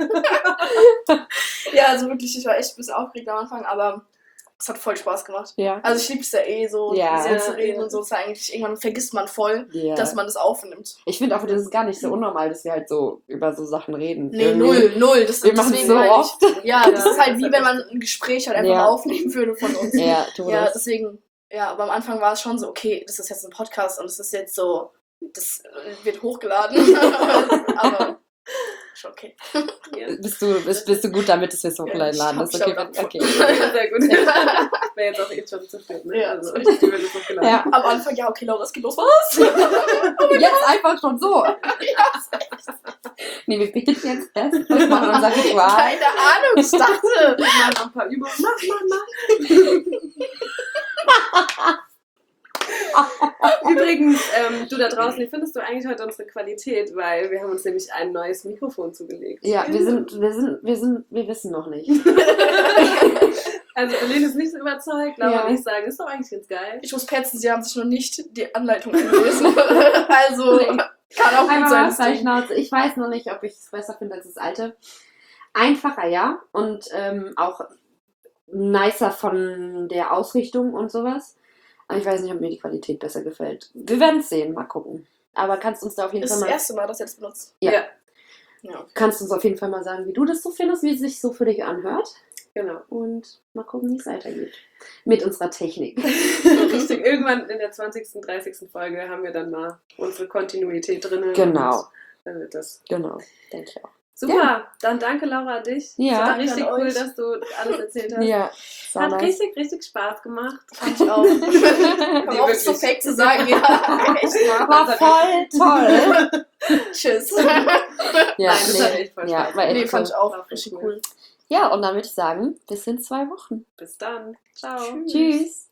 Ja, also wirklich, ich war echt ein bisschen aufgeregt am Anfang, aber es hat voll Spaß gemacht. Ja. Also ich liebe es ja eh so, Ja. so zu reden Ja. und so, ist ja eigentlich, irgendwann vergisst man voll, Ja. dass man das aufnimmt. Ich finde auch, das ist gar nicht so unnormal, dass wir halt so über so Sachen reden. Nee, Irgendwie. null, null. Das, Wir machen es deswegen so meine ich- oft. Ja, das Ja, ist halt das wie ist wenn echt- man ein Gespräch halt einfach Ja. mal aufnehmen würde von uns. Ja, tu Ja, das. deswegen, ja, aber am Anfang war es schon so, okay, das ist jetzt ein Podcast und es ist jetzt so, das äh, wird hochgeladen. Aber schon okay. Ja. Bist du, bist, bist du gut damit, dass wir es Ja, hochladen? ich hab- Das ist ich okay. hab wenn- okay. Sehr gut. Wäre jetzt auch jetzt schon zu spät, ne? Ja, Also, das die wird jetzt noch geladen. Ja. Am Anfang, ja, okay, Laura, es geht los. Was? Jetzt einfach schon so. Nee, wir beten jetzt erst und machen unser Ritual. Keine Ahnung, ich dachte. Wir machen noch ein paar Übungen. Mach, mach, mach. Übrigens, ähm, du da draußen, wie findest du eigentlich heute unsere Qualität? Weil wir haben uns nämlich ein neues Mikrofon zugelegt. Ja, wir sind, wir sind, wir sind, wir wissen noch nicht. Also Berlin ist nicht so überzeugt, Laura Ja. und ich sagen, ist doch eigentlich ganz geil. Ich muss petzen, sie haben sich noch nicht die Anleitung gelesen. Also, Nee. kann auch gut Einmal sein. was das Ding. Schnauze. Ich weiß noch nicht, ob ich es besser finde als das alte. Einfacher, ja. Und ähm, auch nicer von der Ausrichtung und sowas. Aber ich weiß nicht, ob mir die Qualität besser gefällt. Wir werden es sehen, mal gucken. Aber kannst du uns da auf jeden Das Fall ist das mal, erste Mal, dass ihr das benutzt. Ja. Ja, Ja. kannst du uns auf jeden Fall mal sagen, wie du das so findest, wie es sich so für dich anhört. genau. Und mal gucken, wie es weitergeht. Mit unserer Technik. Richtig, irgendwann in der zwanzigsten, dreißigsten Folge haben wir dann mal unsere Kontinuität drin. Genau. Dann wird das. Genau, denke ich auch. Super, dann danke Laura an dich. Ja. Es war Danke richtig an cool, euch. dass du alles erzählt hast. Ja, war Hat nice. richtig, richtig Spaß gemacht. Fand ich auch. Hör Nee, auf, so wirklich. fake zu sagen. Ja, echt mal. War voll toll. Tschüss. Ja, Nein, das nee, hat echt voll ja, Spaß war echt Nee, cool. fand ich auch War voll richtig cool. cool. Ja, und dann würde ich sagen, bis in zwei Wochen. Bis dann. Ciao. Tschüss. Tschüss.